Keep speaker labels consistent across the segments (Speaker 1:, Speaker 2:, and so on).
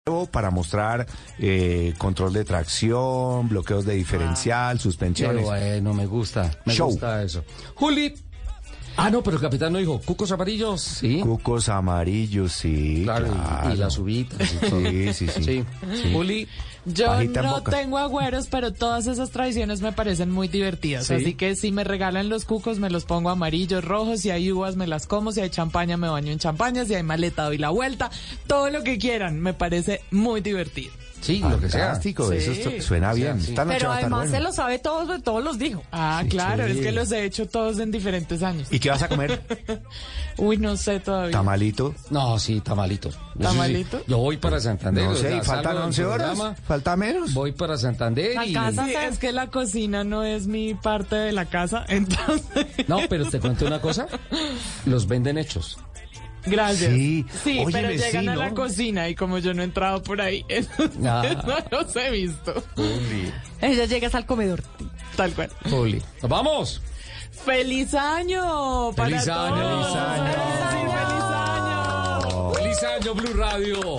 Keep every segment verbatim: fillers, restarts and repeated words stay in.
Speaker 1: para mostrar eh, control de tracción, bloqueos de diferencial, ah, suspensiones.
Speaker 2: Pero bueno, me gusta, me
Speaker 1: Show.
Speaker 2: gusta eso. Juli. Ah, no, pero el capitán no dijo, cucos amarillos, sí.
Speaker 1: Cucos amarillos, sí.
Speaker 2: Claro,
Speaker 1: claro.
Speaker 2: Y, y las uvitas. Y todo.
Speaker 1: Sí, sí, sí.
Speaker 2: Sí.
Speaker 1: Sí.
Speaker 2: Juli.
Speaker 3: Yo
Speaker 1: Bajita en
Speaker 3: no
Speaker 1: boca.
Speaker 3: tengo agüeros, pero todas esas tradiciones me parecen muy divertidas.
Speaker 2: ¿Sí?
Speaker 3: Así que si me regalan los cucos, me los pongo amarillos, rojos. Si hay uvas, me las como. Si hay champaña, me baño en champaña. Si hay maleta, doy la vuelta. Todo lo que quieran. Me parece muy divertido.
Speaker 2: Sí, lo que sea.
Speaker 1: Fantástico, eso
Speaker 3: Sí.
Speaker 1: esto suena bien.
Speaker 2: O sea, sí.
Speaker 1: Esta noche
Speaker 4: Pero
Speaker 1: va a estar
Speaker 4: además
Speaker 1: bueno.
Speaker 4: se lo sabe todos, todos los dijo.
Speaker 3: Ah,
Speaker 2: Sí,
Speaker 3: claro,
Speaker 2: sí.
Speaker 3: es que los he hecho todos en diferentes años.
Speaker 1: ¿Y qué vas a comer?
Speaker 3: Uy, no sé todavía.
Speaker 1: ¿Tamalito?
Speaker 2: No, sí, tamalito. Eso sí,
Speaker 3: ¿Tamalito?
Speaker 2: yo voy para Santander.
Speaker 1: No
Speaker 2: o
Speaker 1: sé,
Speaker 2: sea,
Speaker 1: y faltan
Speaker 2: salgo del
Speaker 1: once horas.
Speaker 2: programa,
Speaker 1: ¿Falta menos?
Speaker 2: Voy para Santander y...
Speaker 4: Alcanza.
Speaker 3: Sí, es que la cocina no es mi parte de la casa, entonces...
Speaker 2: No, pero te cuento una cosa. Los venden hechos.
Speaker 3: Gracias.
Speaker 1: Sí.
Speaker 3: Sí,
Speaker 1: Óyeme,
Speaker 3: pero llegan
Speaker 1: sí,
Speaker 3: a la
Speaker 1: ¿no?
Speaker 3: cocina y como yo no he entrado por ahí, entonces
Speaker 2: Ah.
Speaker 3: no los he visto.
Speaker 2: Juli.
Speaker 4: Ella llegas al comedor.
Speaker 3: Tal cual.
Speaker 2: Juli. ¡Nos vamos!
Speaker 3: ¡Feliz año! para
Speaker 2: ¡Feliz año!
Speaker 3: todos!
Speaker 1: ¡Feliz año!
Speaker 3: Sí, ¡feliz año!
Speaker 2: ¡Feliz año, Blue Radio!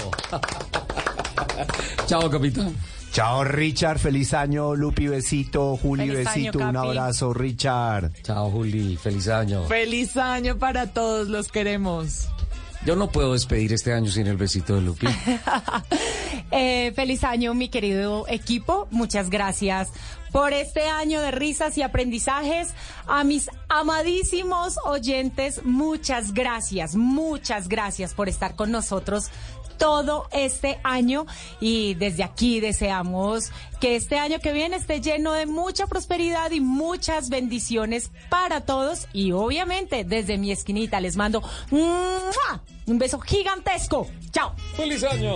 Speaker 2: Chao, capitán.
Speaker 1: Chao, Richard. Feliz año, Lupi. Besito. Juli,
Speaker 4: Feliz año,
Speaker 1: besito. Un
Speaker 4: Capi.
Speaker 1: abrazo, Richard.
Speaker 2: Chao, Juli. Feliz año.
Speaker 3: ¡Feliz año para todos! Los queremos.
Speaker 2: Yo no puedo despedir este año sin el besito de Lupi.
Speaker 4: Eh, feliz año, mi querido equipo. Muchas gracias por este año de risas y aprendizajes. A mis amadísimos oyentes, muchas gracias, muchas gracias por estar con nosotros todo este año, y desde aquí deseamos que este año que viene esté lleno de mucha prosperidad y muchas bendiciones para todos, y obviamente desde mi esquinita les mando ¡mua! Un beso gigantesco. Chao.
Speaker 2: ¡Feliz año!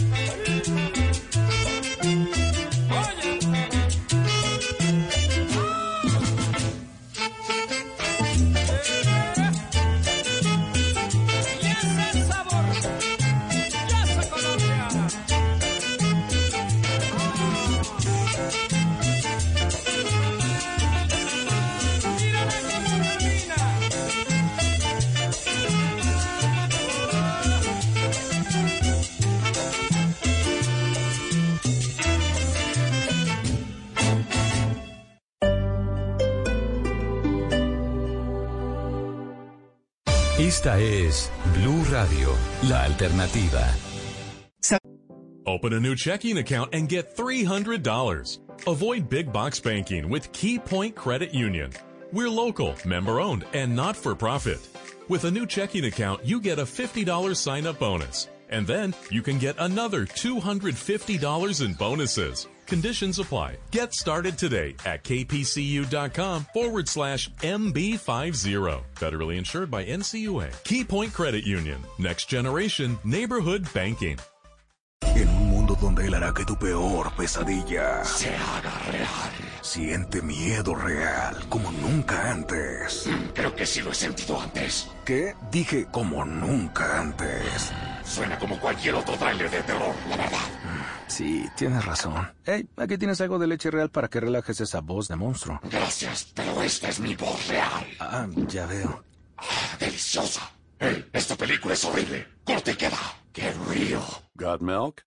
Speaker 5: Esta es Blue Radio, la alternativa.
Speaker 6: Open a new checking account and get three hundred dollars. Avoid big box banking with Key Point Credit Union. We're local, member-owned, and not-for-profit. With a new checking account, you get a fifty dollars sign-up bonus. And then you can get another two hundred fifty dollars in bonuses. Conditions apply. Get started today at kpcu.com forward slash MB50. Federally insured by N C U A. Key Point Credit Union. Next generation neighborhood banking.
Speaker 7: En un mundo donde él hará que tu peor pesadilla se haga real. Siente miedo real como nunca antes.
Speaker 8: Creo que sí lo he sentido antes.
Speaker 7: ¿Qué? Dije como nunca antes.
Speaker 8: Suena como cualquier otro tráiler de terror, la verdad.
Speaker 7: Sí, tienes razón. Hey, aquí tienes algo de leche real para que relajes esa voz de monstruo.
Speaker 8: Gracias, pero esta es mi voz real.
Speaker 7: Ah, ya veo.
Speaker 8: Ah, deliciosa. Hey, esta película es horrible. Corte y queda. Get real.
Speaker 7: Got milk?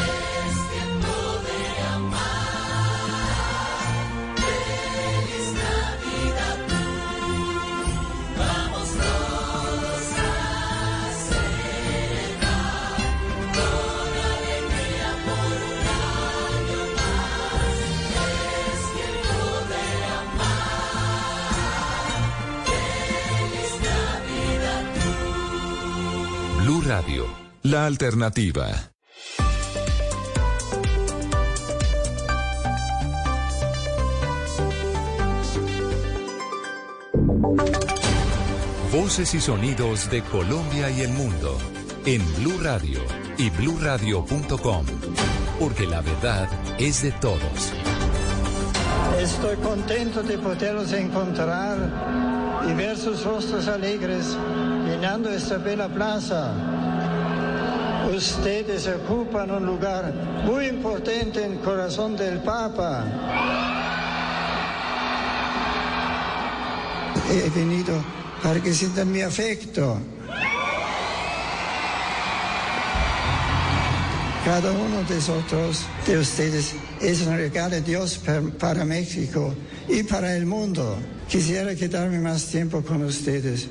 Speaker 5: Blue Radio, la alternativa. Voces y sonidos de Colombia y el mundo en Blue Radio y blue radio punto com, porque la verdad es de todos.
Speaker 9: Estoy contento de poderlos encontrar y ver sus rostros alegres llenando esta bella plaza. Ustedes ocupan un lugar muy importante en el corazón del Papa. He venido para que sientan mi afecto. Cada uno de nosotros, de ustedes, es un regalo de Dios para México y para el mundo. Quisiera quedarme más tiempo con ustedes.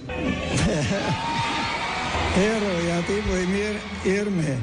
Speaker 9: Pero ya debo irme.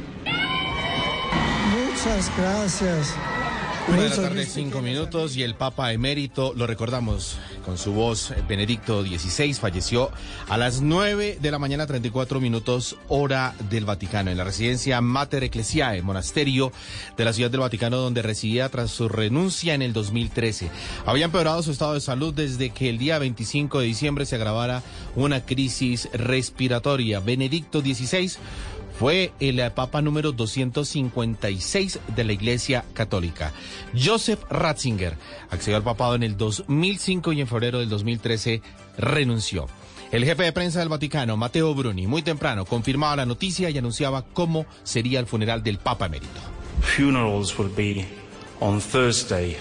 Speaker 9: Muchas gracias.
Speaker 10: Una de la tarde, cinco minutos, y el Papa Emérito, lo recordamos con su voz, Benedicto dieciséis, falleció a las nueve de la mañana, treinta y cuatro minutos, hora del Vaticano, en la residencia Mater Ecclesiae, monasterio de la Ciudad del Vaticano, donde residía tras su renuncia en el dos mil trece. Había empeorado su estado de salud desde que el día veinticinco de diciembre se agravara una crisis respiratoria. Benedicto dieciséis fue el Papa número doscientos cincuenta y seis de la Iglesia Católica. Joseph Ratzinger accedió al papado en el dos mil cinco y en febrero del dos mil trece renunció. El jefe de prensa del Vaticano, Matteo Bruni, muy temprano confirmaba la noticia y anunciaba cómo sería el funeral del Papa Emérito.
Speaker 11: Funerals will be on Thursday.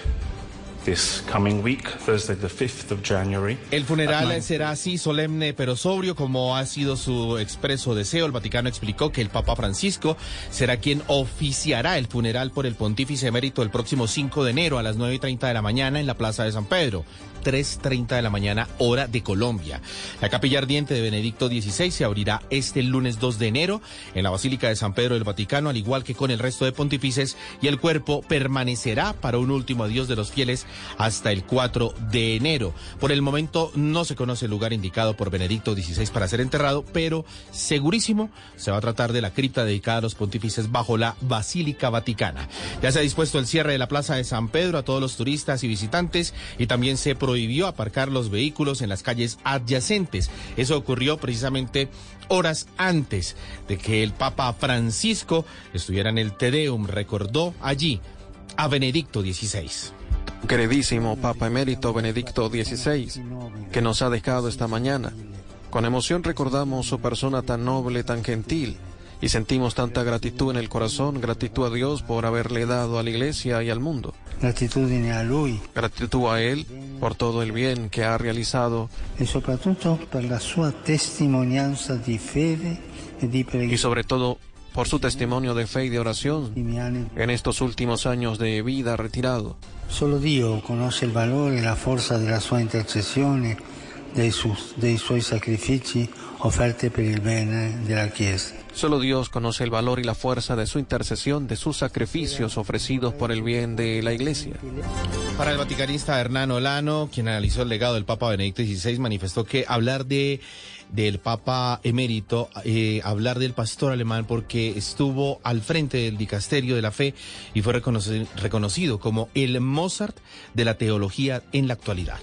Speaker 11: This coming week, Thursday the fifth of January.
Speaker 10: El funeral será así, solemne pero sobrio, como ha sido su expreso deseo. El Vaticano explicó que el Papa Francisco será quien oficiará el funeral por el pontífice emérito el próximo cinco de enero a las nueve y treinta de la mañana en la Plaza de San Pedro, tres y treinta de la mañana, hora de Colombia. La capilla ardiente de Benedicto dieciséis se abrirá este lunes dos de enero en la Basílica de San Pedro del Vaticano, al igual que con el resto de pontífices, y el cuerpo permanecerá para un último adiós de los fieles hasta el cuatro de enero. Por el momento no se conoce el lugar indicado por Benedicto dieciséis para ser enterrado, pero segurísimo se va a tratar de la cripta dedicada a los pontífices bajo la Basílica Vaticana. Ya se ha dispuesto el cierre de la Plaza de San Pedro a todos los turistas y visitantes, y también se prohibió aparcar los vehículos en las calles adyacentes. Eso ocurrió precisamente horas antes de que el Papa Francisco estuviera en el Te Deum. Recordó allí a Benedicto dieciséis.
Speaker 12: Queridísimo Papa Emérito Benedicto dieciséis, que nos ha dejado esta mañana. Con emoción recordamos su persona tan noble, tan gentil, y sentimos tanta gratitud en el corazón, gratitud a Dios por haberle dado a la Iglesia y al mundo.
Speaker 13: Gratitudine a Lui.
Speaker 12: Gratitud a Él por todo el bien que ha realizado.
Speaker 13: E soprattutto per la sua testimonianza di fede e di
Speaker 12: Y sobre todo por su testimonio de fe y de oración en estos últimos años de vida retirado.
Speaker 13: Solo Dio conosce il valore e la forza della sua intercessione, dei, su, dei suoi sacrifici offerti per il bene della Chiesa.
Speaker 12: Solo Dios conoce el valor y la fuerza de su intercesión, de sus sacrificios ofrecidos por el bien de la Iglesia.
Speaker 10: Para el vaticanista Hernán Olano, quien analizó el legado del Papa Benedicto dieciséis, manifestó que hablar de del Papa Emérito, eh, hablar del pastor alemán, porque estuvo al frente del dicasterio de la fe y fue reconocido, reconocido como el Mozart de la teología en la actualidad.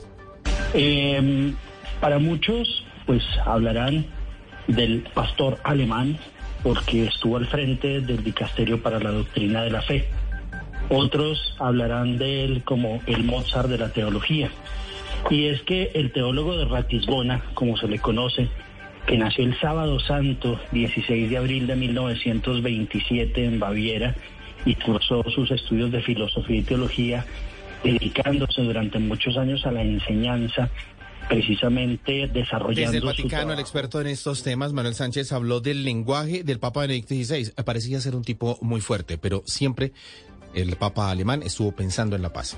Speaker 14: Eh, para muchos, pues hablarán del pastor alemán porque estuvo al frente del dicasterio para la doctrina de la fe. Otros hablarán de él como el Mozart de la teología. Y es que el teólogo de Ratisbona, como se le conoce, que nació el sábado santo, dieciséis de abril de mil novecientos veintisiete en Baviera, y cursó sus estudios de filosofía y teología, dedicándose durante muchos años a la enseñanza, precisamente desarrollando...
Speaker 10: Desde el Vaticano,
Speaker 14: su...
Speaker 10: el experto en estos temas, Manuel Sánchez, habló del lenguaje del Papa Benedicto dieciséis. Parecía ser un tipo muy fuerte, pero siempre el Papa alemán estuvo pensando en la paz.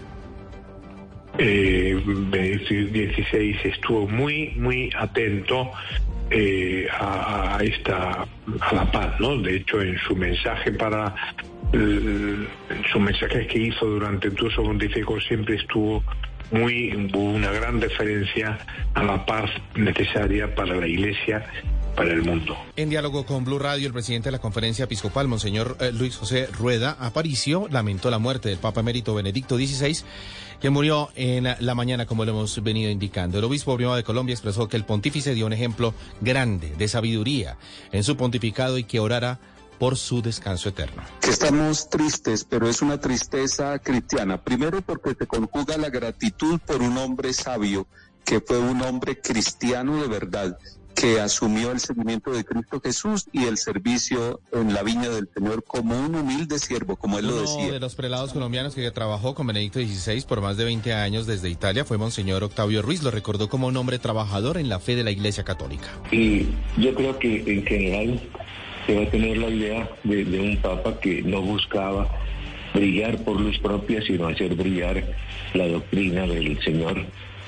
Speaker 15: Eh, Benedicto dieciséis estuvo muy, muy atento eh, a, a esta, a la paz, ¿no? De hecho, en su mensaje para... en su mensaje que hizo durante todo su pontificado siempre estuvo muy una gran referencia a la paz necesaria para la Iglesia, para el mundo.
Speaker 10: En diálogo con Blue Radio, el presidente de la Conferencia Episcopal, Monseñor eh, Luis José Rueda Aparicio, lamentó la muerte del Papa Emérito Benedicto dieciséis, que murió en la mañana, como lo hemos venido indicando. El obispo primado de Colombia expresó que el pontífice dio un ejemplo grande de sabiduría en su pontificado y que orara por su descanso eterno.
Speaker 16: Que estamos tristes, pero es una tristeza cristiana. Primero porque se conjuga la gratitud por un hombre sabio, que fue un hombre cristiano de verdad, que asumió el seguimiento de Cristo Jesús y el servicio en la viña del Señor como un humilde siervo, como él
Speaker 10: Uno
Speaker 16: lo decía.
Speaker 10: Uno de los prelados colombianos que trabajó con Benedicto dieciséis por más de veinte años desde Italia fue Monseñor Octavio Ruiz. Lo recordó como un hombre trabajador en la fe de la Iglesia Católica.
Speaker 17: Y yo creo que en general se va a tener la idea de, de un papa que no buscaba brillar por luz propia, sino hacer brillar la doctrina del Señor.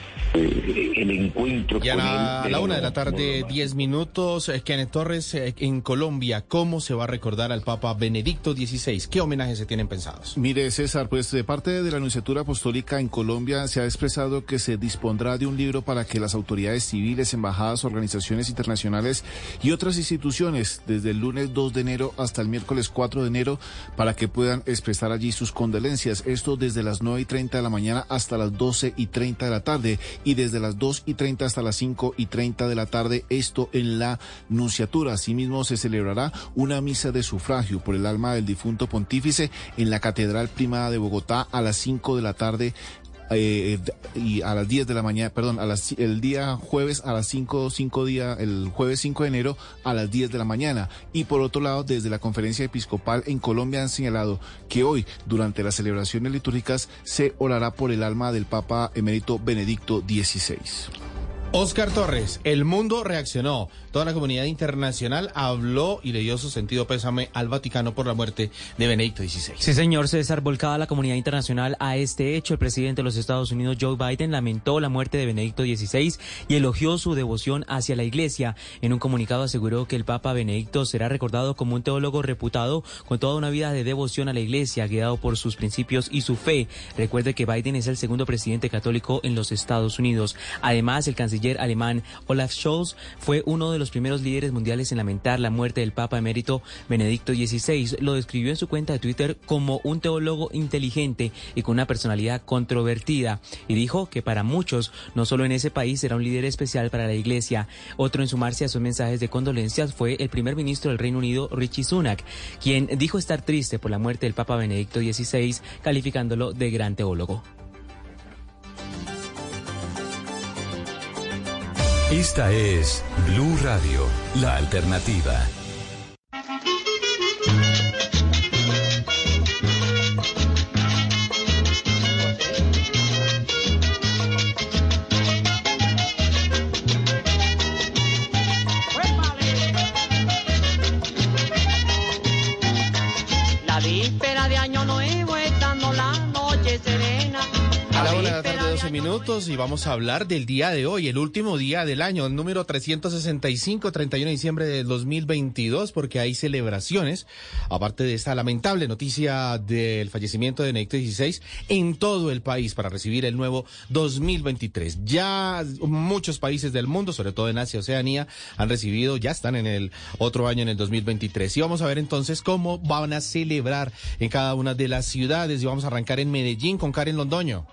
Speaker 17: Eh, el encuentro
Speaker 10: y a
Speaker 17: con
Speaker 10: la,
Speaker 17: él,
Speaker 10: a la una de la tarde, diez minutos, eh, Kenneth Torres, eh, en Colombia, ¿cómo se va a recordar al Papa Benedicto dieciséis? ¿Qué homenajes se tienen pensados?
Speaker 18: Mire, César, pues de parte de la Nunciatura Apostólica en Colombia se ha expresado que se dispondrá de un libro para que las autoridades civiles, embajadas, organizaciones internacionales y otras instituciones, desde el lunes dos de enero hasta el miércoles cuatro de enero, para que puedan expresar allí sus condolencias. Esto desde las nueve y treinta de la mañana hasta las doce y treinta de la tarde. Y desde las dos y treinta hasta las cinco y treinta de la tarde, esto en la Nunciatura. Asimismo, se celebrará una misa de sufragio por el alma del difunto pontífice en la Catedral Primada de Bogotá a las cinco de la tarde. Eh, y a las diez de la mañana, perdón, a las, el día jueves a las cinco, cinco día, el jueves cinco de enero a las diez de la mañana. Y por otro lado, desde la Conferencia Episcopal en Colombia han señalado que hoy, durante las celebraciones litúrgicas, se orará por el alma del Papa Emérito Benedicto dieciséis.
Speaker 10: Oscar Torres, el mundo reaccionó. Toda la comunidad internacional habló y le dio su sentido pésame al Vaticano por la muerte de Benedicto dieciséis.
Speaker 19: Sí, señor César, volcada la comunidad internacional a este hecho, el presidente de los Estados Unidos, Joe Biden, lamentó la muerte de Benedicto dieciséis y elogió su devoción hacia la Iglesia. En un comunicado aseguró que el Papa Benedicto será recordado como un teólogo reputado con toda una vida de devoción a la Iglesia, guiado por sus principios y su fe. Recuerde que Biden es el segundo presidente católico en los Estados Unidos. Además, el canciller alemán Olaf Scholz fue uno de los primeros líderes mundiales en lamentar la muerte del Papa Emérito Benedicto dieciséis. Lo describió en su cuenta de Twitter como un teólogo inteligente y con una personalidad controvertida, y dijo que para muchos, no solo en ese país, era un líder especial para la Iglesia. Otro en sumarse a sus mensajes de condolencias fue el primer ministro del Reino Unido, Rishi Sunak, quien dijo estar triste por la muerte del Papa Benedicto dieciséis, calificándolo de gran teólogo.
Speaker 5: Esta es Blue Radio, la alternativa.
Speaker 20: La víspera de Año Nuevo, estando la noche serena.
Speaker 10: A la una de la tarde, doce minutos, y vamos a hablar del día de hoy, el último día del año, el número trescientos sesenta y cinco, treinta y uno de diciembre del dos mil veintidós, porque hay celebraciones, aparte de esta lamentable noticia del fallecimiento de Benedicto dieciséis, en todo el país para recibir el nuevo dos mil veintitrés. Ya muchos países del mundo, sobre todo en Asia, Oceanía, han recibido, ya están en el otro año, en el dos mil veintitrés. Y vamos a ver entonces cómo van a celebrar en cada una de las ciudades, y vamos a arrancar en Medellín con Karen Londoño.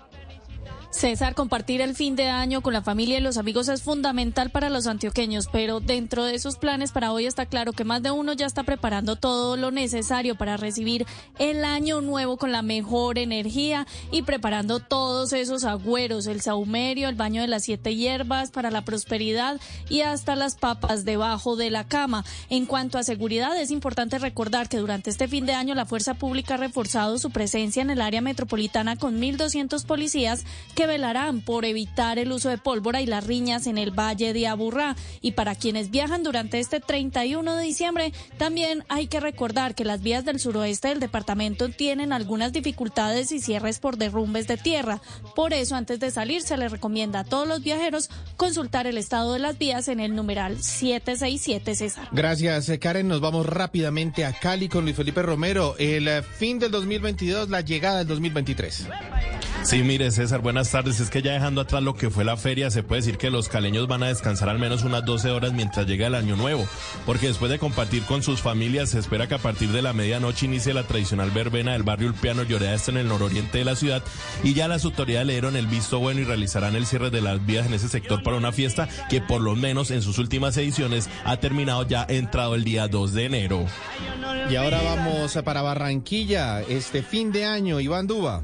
Speaker 21: César, compartir el fin de año con la familia y los amigos es fundamental para los antioqueños, pero dentro de esos planes para hoy está claro que más de uno ya está preparando todo lo necesario para recibir el año nuevo con la mejor energía y preparando todos esos agüeros, el sahumerio, el baño de las siete hierbas para la prosperidad y hasta las papas debajo de la cama. En cuanto a seguridad, es importante recordar que durante este fin de año la Fuerza Pública ha reforzado su presencia en el área metropolitana con mil doscientos policías que que velarán por evitar el uso de pólvora y las riñas en el Valle de Aburrá. Y para quienes viajan durante este treinta y uno de diciembre, también hay que recordar que las vías del suroeste del departamento tienen algunas dificultades y cierres por derrumbes de tierra. Por eso, antes de salir, se les recomienda a todos los viajeros consultar el estado de las vías en el numeral siete seis siete, César.
Speaker 10: Gracias, Karen. Nos vamos rápidamente a Cali con Luis Felipe Romero. El fin del dos mil veintidós, la llegada del dos mil veintitrés.
Speaker 22: Sí, mire, César, buenas tardes. Es que ya dejando atrás lo que fue la feria, se puede decir que los caleños van a descansar al menos unas doce horas mientras llega el año nuevo, porque después de compartir con sus familias, se espera que a partir de la medianoche inicie la tradicional verbena del barrio Ulpiano Lloreda, este en el nororiente de la ciudad, y ya las autoridades le dieron el visto bueno y realizarán el cierre de las vías en ese sector para una fiesta que por lo menos en sus últimas ediciones ha terminado ya entrado el día dos de enero.
Speaker 10: Y ahora vamos para Barranquilla, este fin de año, Iván Duba.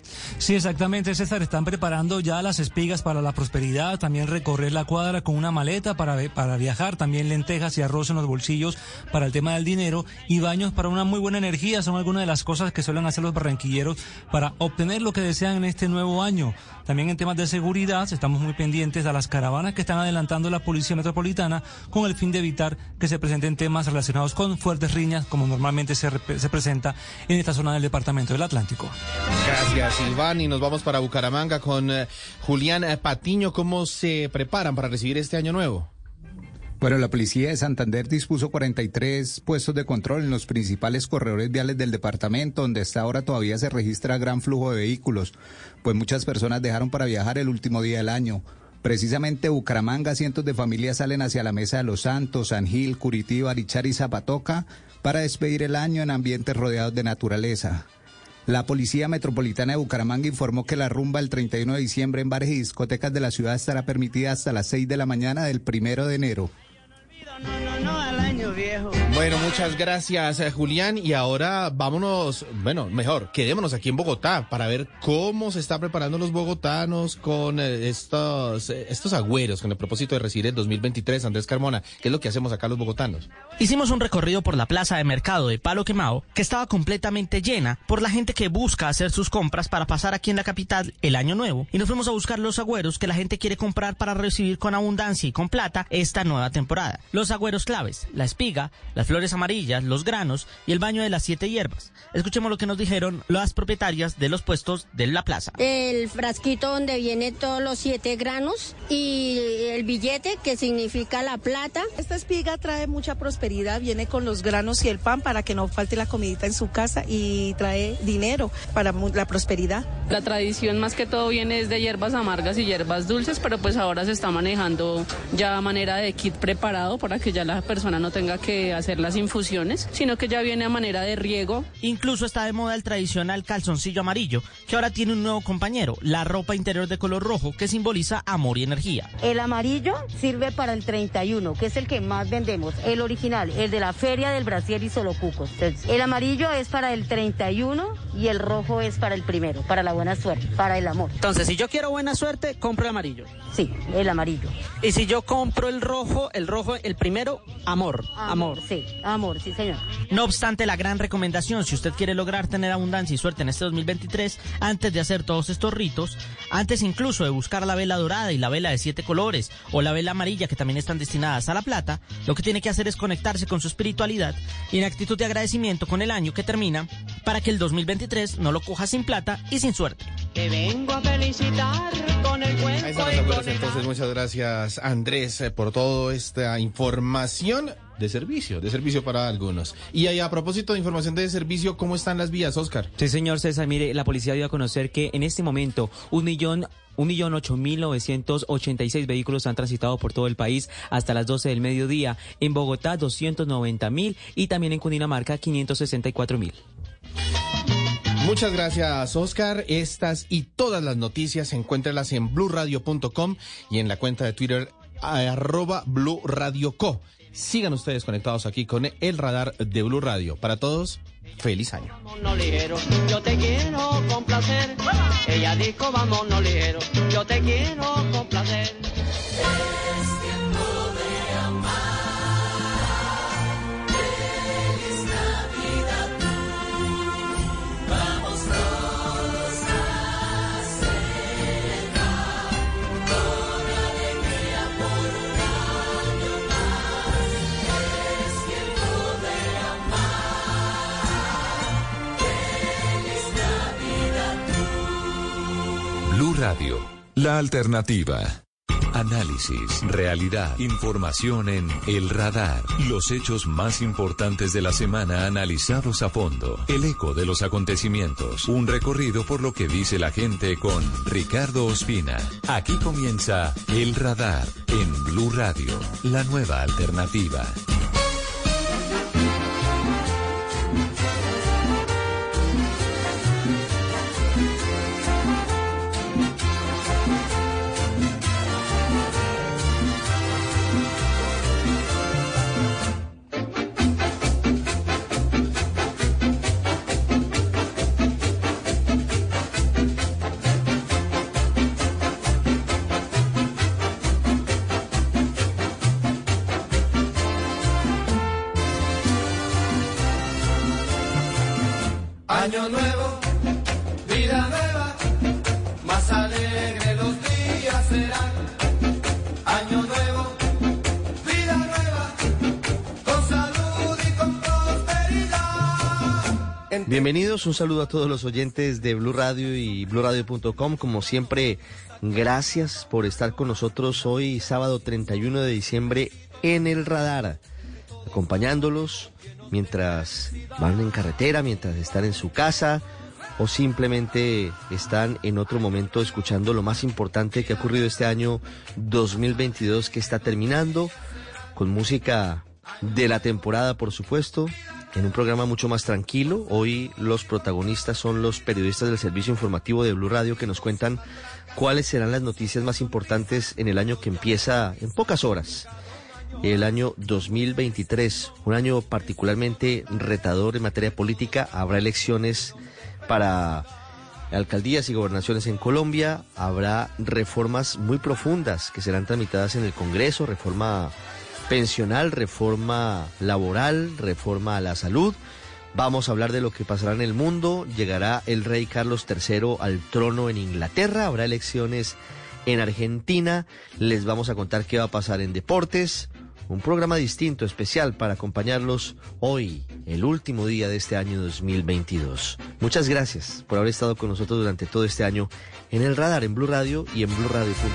Speaker 1: Sí, exactamente, César. Están preparando ya las espigas para la prosperidad, también recorrer la cuadra con una maleta para, para viajar, también lentejas y arroz en los bolsillos para el tema del dinero y baños para una muy buena energía. Son algunas de las cosas que suelen hacer los barranquilleros para obtener lo que desean en este nuevo año. También en temas de seguridad estamos muy pendientes a las caravanas que están adelantando la Policía Metropolitana con el fin de evitar que se presenten temas relacionados con fuertes riñas como normalmente se, se presenta en esta zona del Departamento del Atlántico.
Speaker 10: Gracias, Iván. Y nos vamos para Bucaramanga con eh, Julián eh, Patiño. ¿Cómo se preparan para recibir este año nuevo?
Speaker 3: Bueno, la Policía de Santander dispuso cuarenta y tres puestos de control en los principales corredores viales del departamento, donde hasta ahora todavía se registra gran flujo de vehículos, pues muchas personas dejaron para viajar el último día del año. Precisamente Bucaramanga, cientos de familias salen hacia la Mesa de los Santos, San Gil, Curití, Barichara y Zapatoca para despedir el año en ambientes rodeados de naturaleza. La Policía Metropolitana de Bucaramanga informó que la rumba el treinta y uno de diciembre en bares y discotecas de la ciudad estará permitida hasta las seis de la mañana del primero de enero.
Speaker 23: No, no, no, al año viejo.
Speaker 10: Bueno, muchas gracias, eh, Julián. Y ahora vámonos, bueno, mejor, quedémonos aquí en Bogotá para ver cómo se están preparando los bogotanos con eh, estos, eh, estos agüeros, con el propósito de recibir el dos mil veintitrés. Andrés Carmona, ¿qué es lo que hacemos acá los bogotanos?
Speaker 24: Hicimos un recorrido por la plaza de mercado de Palo Quemado, que estaba completamente llena por la gente que busca hacer sus compras para pasar aquí en la capital el año nuevo. Y nos fuimos a buscar los agüeros que la gente quiere comprar para recibir con abundancia y con plata esta nueva temporada. Los agüeros claves, la espiga, las flores amarillas, los granos y el baño de las siete hierbas. Escuchemos lo que nos dijeron las propietarias de los puestos de la plaza.
Speaker 25: El frasquito donde vienen todos los siete granos y el billete que significa la plata.
Speaker 26: Esta espiga trae mucha prosperidad, viene con los granos y el pan para que no falte la comidita en su casa y trae dinero para la prosperidad.
Speaker 27: La tradición más que todo viene desde hierbas amargas y hierbas dulces, pero pues ahora se está manejando ya manera de kit preparado para que ya la persona no tenga que hacer las infusiones, sino que ya viene a manera de riego.
Speaker 24: Incluso está de moda el tradicional calzoncillo amarillo, que ahora tiene un nuevo compañero, la ropa interior de color rojo, que simboliza amor y energía.
Speaker 25: El amarillo sirve para el treinta y uno, que es el que más vendemos, el original, el de la Feria del Brasier y Solocucos. Entonces, el amarillo es para el treinta y uno y el rojo es para el primero, para la buena suerte, para el amor.
Speaker 24: Entonces, si yo quiero buena suerte, compro el amarillo.
Speaker 25: Sí, el amarillo.
Speaker 24: Y si yo compro el rojo, el rojo, el primero, amor, amor.
Speaker 25: Amor, sí, amor, sí, señor.
Speaker 24: No obstante, la gran recomendación, si usted quiere lograr tener abundancia y suerte en este dos mil veintitrés, antes de hacer todos estos ritos, antes incluso de buscar la vela dorada y la vela de siete colores, o la vela amarilla, que también están destinadas a la plata, lo que tiene que hacer es conectarse con su espiritualidad y en actitud de agradecimiento con el año que termina, para que el dos mil veintitrés no lo coja sin plata y sin suerte.
Speaker 20: Te vengo a felicitar con el cuento.
Speaker 10: Ahí están los entonces, muchas gracias, Andrés, eh, por toda esta información de servicio, de servicio para algunos. Y ahí, a propósito de información de servicio, ¿cómo están las vías, Oscar?
Speaker 19: Sí, señor César, mire, la policía dio a conocer que en este momento un millón Un millón ocho mil novecientos ochenta y seis vehículos han transitado por todo el país hasta las doce del mediodía. En Bogotá, doscientos noventa mil y también en Cundinamarca, quinientos sesenta y cuatro mil.
Speaker 10: Muchas gracias, Oscar. Estas y todas las noticias encuéntralas en blue radio punto com y en la cuenta de Twitter arroba Blue Radio Co. Sigan ustedes conectados aquí con el radar de Blue Radio. Para todos, feliz año.
Speaker 20: Vámonos ligero, yo te quiero complacer. Ella dijo vámonos ligero, yo te quiero complacer. Es tiempo de amar. Feliz Navidad tú. Vamos todos a celebrar con alegría por un año más. Es tiempo de amar. Feliz Navidad tú.
Speaker 5: Blue Radio, la alternativa. Análisis, realidad, información en El Radar. Los hechos más importantes de la semana analizados a fondo. El eco de los acontecimientos. Un recorrido por lo que dice la gente con Ricardo Ospina. Aquí comienza El Radar en Blue Radio, la nueva alternativa.
Speaker 2: nuevo, vida nueva, más alegre los días serán. Año nuevo, vida nueva, con salud y con prosperidad.
Speaker 4: Bienvenidos, un saludo a todos los oyentes de Blue Radio y blue radio punto com. Como siempre, gracias por estar con nosotros hoy, sábado treinta y uno de diciembre, en el radar, acompañándolos mientras van en carretera, mientras están en su casa o simplemente están en otro momento escuchando lo más importante que ha ocurrido este año dos mil veintidós que está terminando, con música de la temporada, por supuesto, en un programa mucho más tranquilo. Hoy los protagonistas son los periodistas del servicio informativo de Blue Radio, que nos cuentan cuáles serán las noticias más importantes en el año que empieza en pocas horas. El año dos mil veintitrés, un año particularmente retador en materia política. Habrá elecciones para alcaldías y gobernaciones en Colombia, habrá reformas muy profundas que serán tramitadas en el Congreso, reforma pensional, reforma laboral, reforma a la salud. Vamos a hablar de lo que pasará en el mundo. Llegará el rey Carlos tercero al trono en Inglaterra, habrá elecciones en Argentina, les vamos a contar qué va a pasar en deportes. Un programa distinto, especial, para acompañarlos hoy, el último día de este año dos mil veintidós. Muchas gracias por haber estado con nosotros durante todo este año en el radar, en Blue Radio y en blue radio punto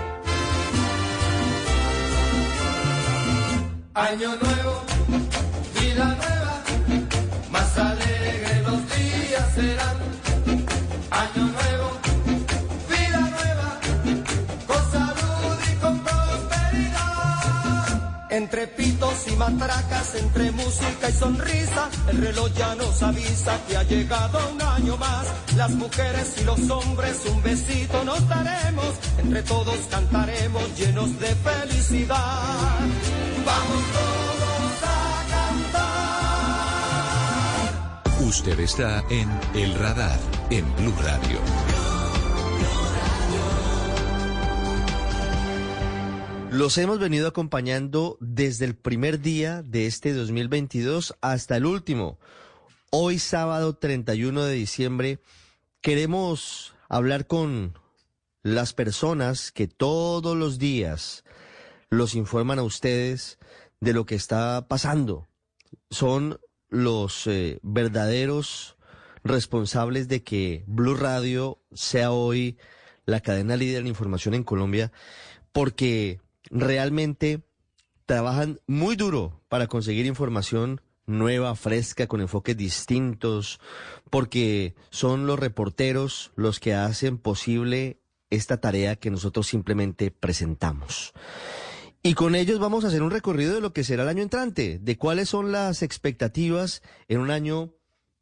Speaker 4: com.
Speaker 2: Año nuevo, vida nueva, más alegre los días serán. Año nuevo, vida nueva, con salud y con prosperidad. Entre pitos y matracas, entre música y sonrisa, el reloj ya nos avisa que ha llegado un año más. Las mujeres y los hombres un besito nos daremos, entre todos cantaremos llenos de felicidad. Vamos todos a cantar.
Speaker 5: Usted está en El Radar, en Blue Radio.
Speaker 4: Los hemos venido acompañando desde el primer día de este dos mil veintidós hasta el último. Hoy, sábado treinta y uno de diciembre, queremos hablar con las personas que todos los días los informan a ustedes de lo que está pasando. Son los eh, verdaderos responsables de que Blue Radio sea hoy la cadena líder en información en Colombia, porque realmente trabajan muy duro para conseguir información nueva, fresca, con enfoques distintos, porque son los reporteros los que hacen posible esta tarea que nosotros simplemente presentamos. Y con ellos vamos a hacer un recorrido de lo que será el año entrante, de cuáles son las expectativas en un año,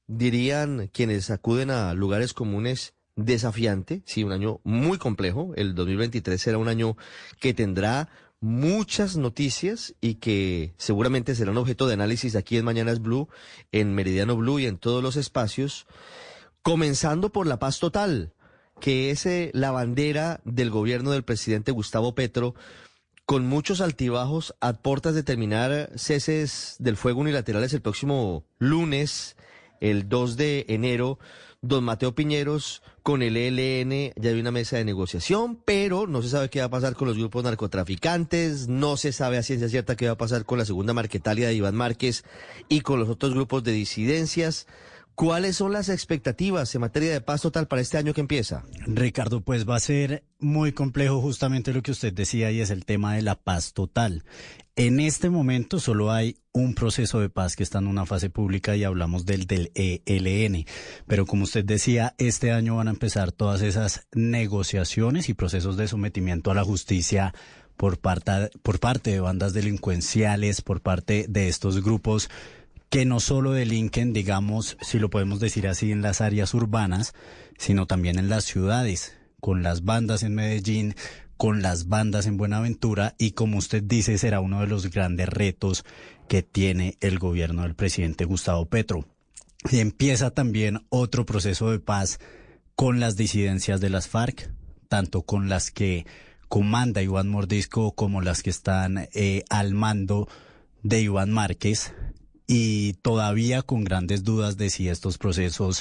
Speaker 4: dirían quienes acuden a lugares comunes, desafiante, sí, un año muy complejo. El dos mil veintitrés será un año que tendrá muchas noticias y que seguramente serán objeto de análisis aquí en Mañanas Blue, en Meridiano Blue y en todos los espacios, comenzando por la paz total, que es eh, la bandera del gobierno del presidente Gustavo Petro, con muchos altibajos a puertas de terminar ceses del fuego unilaterales el próximo lunes, el dos de enero. Don Mateo Piñeros, con el E L N ya hay una mesa de negociación, pero no se sabe qué va a pasar con los grupos narcotraficantes, no se sabe a ciencia cierta qué va a pasar con la segunda Marquetalia de Iván Márquez y con los otros grupos de disidencias. ¿Cuáles son las expectativas en materia de paz total para este año que empieza?
Speaker 6: Ricardo, pues va a ser muy complejo justamente lo que usted decía, y es el tema de la paz total. En este momento solo hay un proceso de paz que está en una fase pública y hablamos del del E L N. Pero como usted decía, este año van a empezar todas esas negociaciones y procesos de sometimiento a la justicia por parte, por parte de bandas delincuenciales, por parte de estos grupos que no solo delinquen, digamos, si lo podemos decir así, en las áreas urbanas, sino también en las ciudades, con las bandas en Medellín, con las bandas en Buenaventura, y como usted dice, será uno de los grandes retos que tiene el gobierno del presidente Gustavo Petro. Y empieza también otro proceso de paz con las disidencias de las FARC, tanto con las que comanda Iván Mordisco como las que están eh, al mando de Iván Márquez, y todavía con grandes dudas de si estos procesos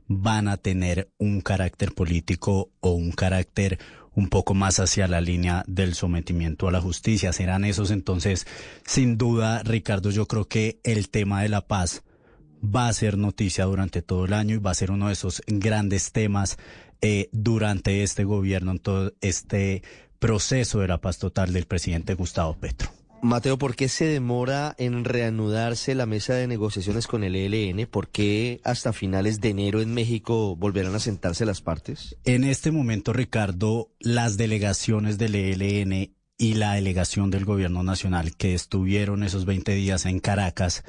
Speaker 6: van a tener un carácter político o un carácter un poco más hacia la línea del sometimiento a la justicia. ¿Serán esos? Entonces, sin duda, Ricardo, yo creo que el tema de la paz va a ser noticia durante todo el año y va a ser uno de esos grandes temas eh, durante este gobierno, en todo este proceso de la paz total del presidente Gustavo Petro.
Speaker 4: Mateo, ¿por qué se demora en reanudarse la mesa de negociaciones con el E L N? ¿Por qué hasta finales de enero en México volverán a sentarse las partes?
Speaker 6: En este momento, Ricardo, las delegaciones del E L N y la delegación del Gobierno Nacional que estuvieron esos veinte días en Caracas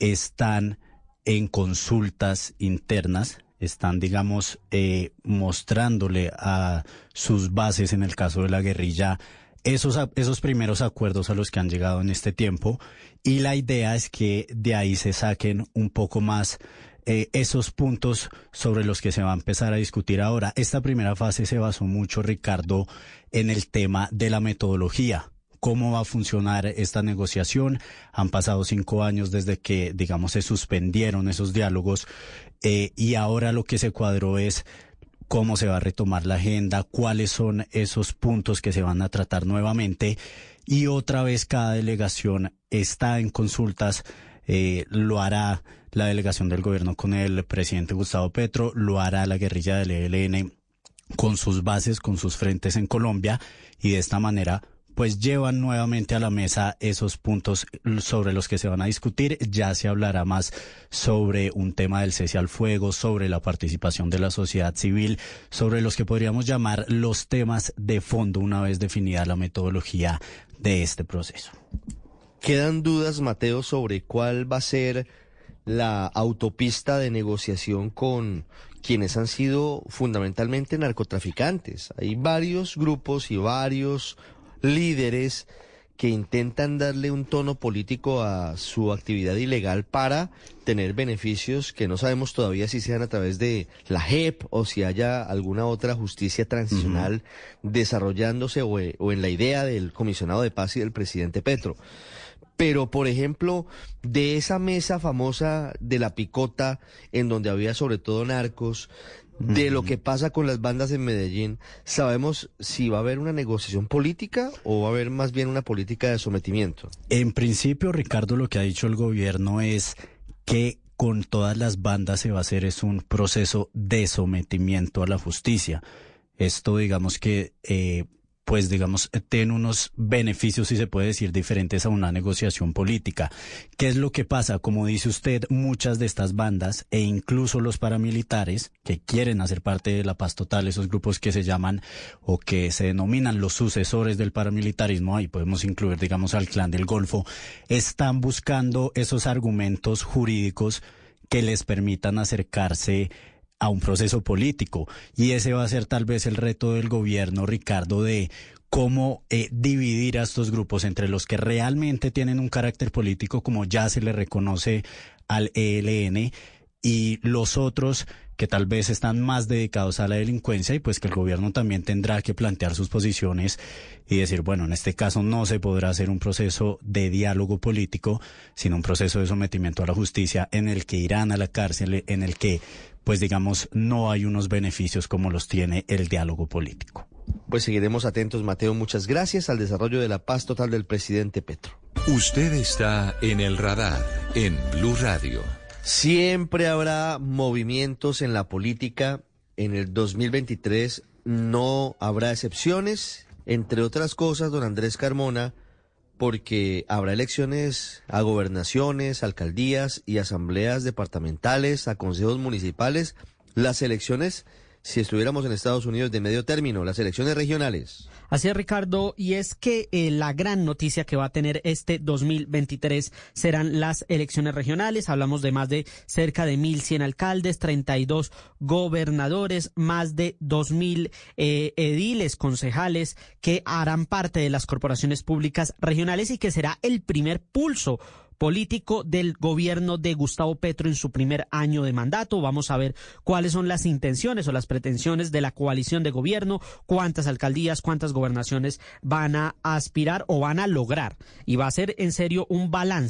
Speaker 6: están en consultas internas, están, digamos, eh, mostrándole a sus bases, en el caso de la guerrilla, Esos, esos primeros acuerdos a los que han llegado en este tiempo, y la idea es que de ahí se saquen un poco más eh, esos puntos sobre los que se va a empezar a discutir ahora. Esta primera fase se basó mucho, Ricardo, en el tema de la metodología. ¿Cómo va a funcionar esta negociación? Han pasado cinco años desde que, digamos, se suspendieron esos diálogos eh, y ahora lo que se cuadró es cómo se va a retomar la agenda, cuáles son esos puntos que se van a tratar nuevamente, y otra vez cada delegación está en consultas, eh, lo hará la delegación del gobierno con el presidente Gustavo Petro, lo hará la guerrilla del E L N con sus bases, con sus frentes en Colombia, y de esta manera pues llevan nuevamente a la mesa esos puntos sobre los que se van a discutir. Ya se hablará más sobre un tema del cese al fuego, sobre la participación de la sociedad civil, sobre los que podríamos llamar los temas de fondo una vez definida la metodología de este proceso.
Speaker 4: ¿Quedan dudas, Mateo, sobre cuál va a ser la autopista de negociación con quienes han sido fundamentalmente narcotraficantes? Hay varios grupos y varios líderes que intentan darle un tono político a su actividad ilegal para tener beneficios que no sabemos todavía si sean a través de la J E P o si haya alguna otra justicia transicional uh-huh. desarrollándose o, o en la idea del comisionado de paz y del presidente Petro. Pero, por ejemplo, de esa mesa famosa de la picota, en donde había sobre todo narcos, de lo que pasa con las bandas en Medellín, ¿sabemos si va a haber una negociación política o va a haber más bien una política de sometimiento?
Speaker 6: En principio, Ricardo, lo que ha dicho el gobierno es que con todas las bandas se va a hacer es un proceso de sometimiento a la justicia. Esto, digamos que, eh, pues, digamos, tiene unos beneficios, si se puede decir, diferentes a una negociación política. ¿Qué es lo que pasa? Como dice usted, muchas de estas bandas e incluso los paramilitares que quieren hacer parte de la paz total, esos grupos que se llaman o que se denominan los sucesores del paramilitarismo, ahí podemos incluir, digamos, al Clan del Golfo, están buscando esos argumentos jurídicos que les permitan acercarse a un proceso político, y ese va a ser tal vez el reto del gobierno, Ricardo, de cómo eh, dividir a estos grupos entre los que realmente tienen un carácter político, como ya se le reconoce al E L N, y los otros que tal vez están más dedicados a la delincuencia, y pues que el gobierno también tendrá que plantear sus posiciones y decir, bueno, en este caso no se podrá hacer un proceso de diálogo político, sino un proceso de sometimiento a la justicia en el que irán a la cárcel, en el que, pues digamos, no hay unos beneficios como los tiene el diálogo político.
Speaker 4: Pues seguiremos atentos, Mateo. Muchas gracias al desarrollo de la paz total del presidente Petro.
Speaker 5: Usted está en el radar, en Blue Radio.
Speaker 4: Siempre habrá movimientos en la política. En el dos mil veintitrés no habrá excepciones, entre otras cosas, don Andrés Carmona, porque habrá elecciones a gobernaciones, alcaldías y asambleas departamentales, a consejos municipales. Las elecciones, si estuviéramos en Estados Unidos, de medio término, las elecciones regionales.
Speaker 24: Así es, Ricardo, y es que eh, la gran noticia que va a tener este dos mil veintitrés serán las elecciones regionales. Hablamos de más de cerca de mil cien alcaldes, treinta y dos gobernadores, más de dos mil eh, ediles, concejales que harán parte de las corporaciones públicas regionales y que será el primer pulso político del gobierno de Gustavo Petro en su primer año de mandato. Vamos a ver cuáles son las intenciones o las pretensiones de la coalición de gobierno, cuántas alcaldías, cuántas gobernaciones van a aspirar o van a lograr. Y va a ser en serio un balance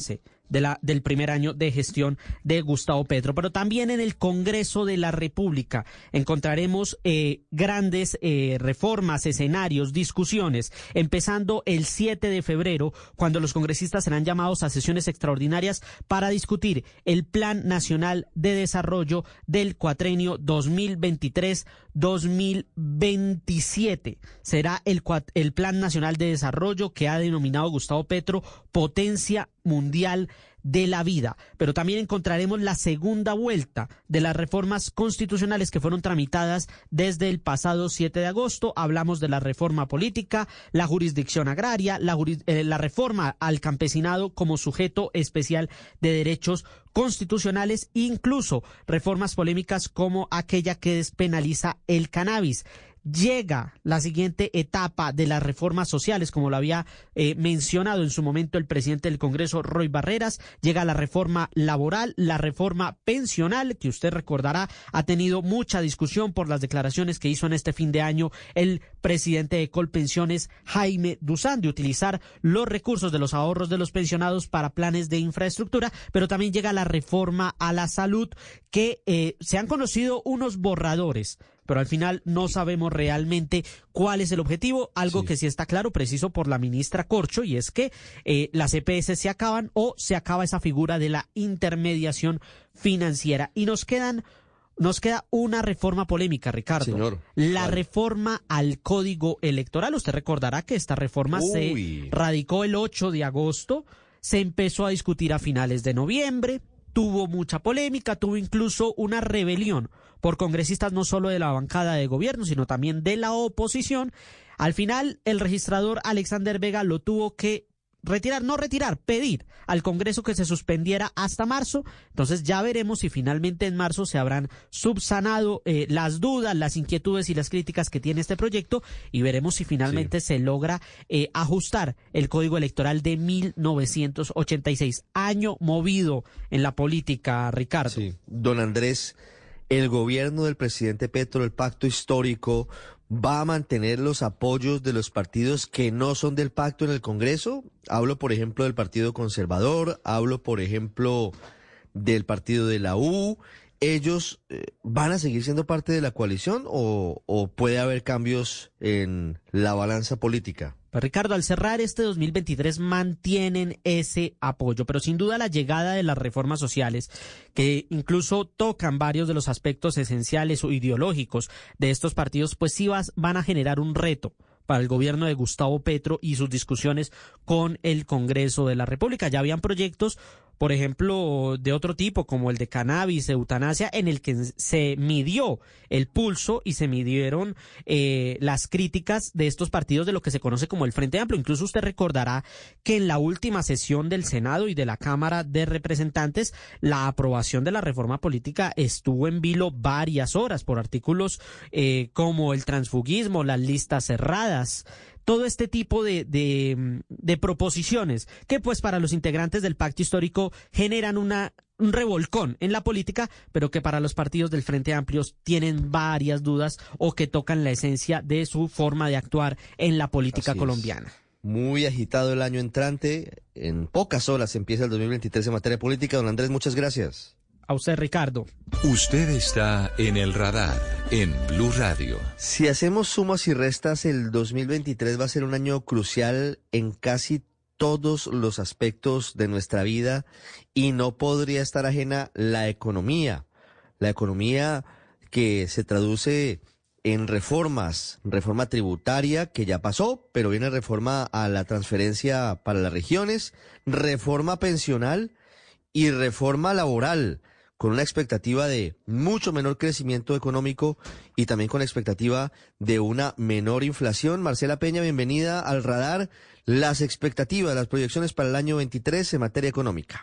Speaker 24: de la, del primer año de gestión de Gustavo Petro. Pero también en el Congreso de la República encontraremos eh, grandes eh, reformas, escenarios, discusiones, empezando el siete de febrero, cuando los congresistas serán llamados a sesiones extraordinarias para discutir el Plan Nacional de Desarrollo del cuatrenio dos mil veintitrés dos mil veintisiete. Será el, el Plan Nacional de Desarrollo que ha denominado Gustavo Petro Potencia Mundial de la Vida. Pero también encontraremos la segunda vuelta de las reformas constitucionales que fueron tramitadas desde el pasado siete de agosto. Hablamos de la reforma política, la jurisdicción agraria, la, juris, eh, la reforma al campesinado como sujeto especial de derechos constitucionales, incluso reformas polémicas como aquella que despenaliza el cannabis. Llega la siguiente etapa de las reformas sociales, como lo había eh, mencionado en su momento el presidente del Congreso, Roy Barreras. Llega la reforma laboral, la reforma pensional, que usted recordará ha tenido mucha discusión por las declaraciones que hizo en este fin de año el presidente de Colpensiones, Jaime Duzán, de utilizar los recursos de los ahorros de los pensionados para planes de infraestructura. Pero también llega la reforma a la salud, que eh, se han conocido unos borradores, pero al final no sabemos realmente cuál es el objetivo, algo sí. que sí está claro, preciso por la ministra Corcho, y es que eh, las E P S se acaban o se acaba esa figura de la intermediación financiera. Y nos quedan, nos queda una reforma polémica, Ricardo.
Speaker 4: Señor,
Speaker 24: la
Speaker 4: ¿cuál?
Speaker 24: Reforma al Código Electoral. Usted recordará que esta reforma Uy. se radicó el ocho de agosto, se empezó a discutir a finales de noviembre, tuvo mucha polémica, tuvo incluso una rebelión por congresistas no solo de la bancada de gobierno, sino también de la oposición. Al final, el registrador Alexander Vega lo tuvo que retirar, no retirar, pedir al Congreso que se suspendiera hasta marzo. Entonces ya veremos si finalmente en marzo se habrán subsanado eh, las dudas, las inquietudes y las críticas que tiene este proyecto, y veremos si finalmente sí. se logra eh, ajustar el Código Electoral de mil novecientos ochenta y seis. Año movido en la política, Ricardo.
Speaker 4: Sí. Don Andrés, el gobierno del presidente Petro, el pacto histórico, ¿va a mantener los apoyos de los partidos que no son del pacto en el Congreso? Hablo, por ejemplo, del Partido Conservador, hablo, por ejemplo, del partido de la U. ¿Ellos eh, van a seguir siendo parte de la coalición o, o puede haber cambios en la balanza política?
Speaker 24: Pues Ricardo, al cerrar este dos mil veintitrés mantienen ese apoyo, pero sin duda la llegada de las reformas sociales, que incluso tocan varios de los aspectos esenciales o ideológicos de estos partidos, pues sí vas, van a generar un reto para el gobierno de Gustavo Petro y sus discusiones con el Congreso de la República. Ya habían proyectos, por ejemplo, de otro tipo, como el de cannabis, eutanasia, en el que se midió el pulso y se midieron eh, las críticas de estos partidos de lo que se conoce como el Frente Amplio. Incluso usted recordará que en la última sesión del Senado y de la Cámara de Representantes, la aprobación de la reforma política estuvo en vilo varias horas por artículos eh, como el transfugismo, las listas cerradas, todo este tipo de, de, de proposiciones que pues para los integrantes del pacto histórico generan una, un revolcón en la política, pero que para los partidos del Frente Amplio tienen varias dudas o que tocan la esencia de su forma de actuar en la política Así colombiana.
Speaker 4: Es. Muy agitado el año entrante, en pocas horas empieza el dos mil veintitrés en materia política. Don Andrés, muchas gracias.
Speaker 24: A usted, Ricardo.
Speaker 5: Usted está en el radar en Blue Radio.
Speaker 4: Si hacemos sumas y restas, el dos mil veintitrés va a ser un año crucial en casi todos los aspectos de nuestra vida y no podría estar ajena la economía. La economía que se traduce en reformas, reforma tributaria que ya pasó, pero viene reforma a la transferencia para las regiones, reforma pensional y reforma laboral, con una expectativa de mucho menor crecimiento económico y también con expectativa de una menor inflación. Marcela Peña, bienvenida al radar. Las expectativas, las proyecciones para el año veintitrés en materia económica.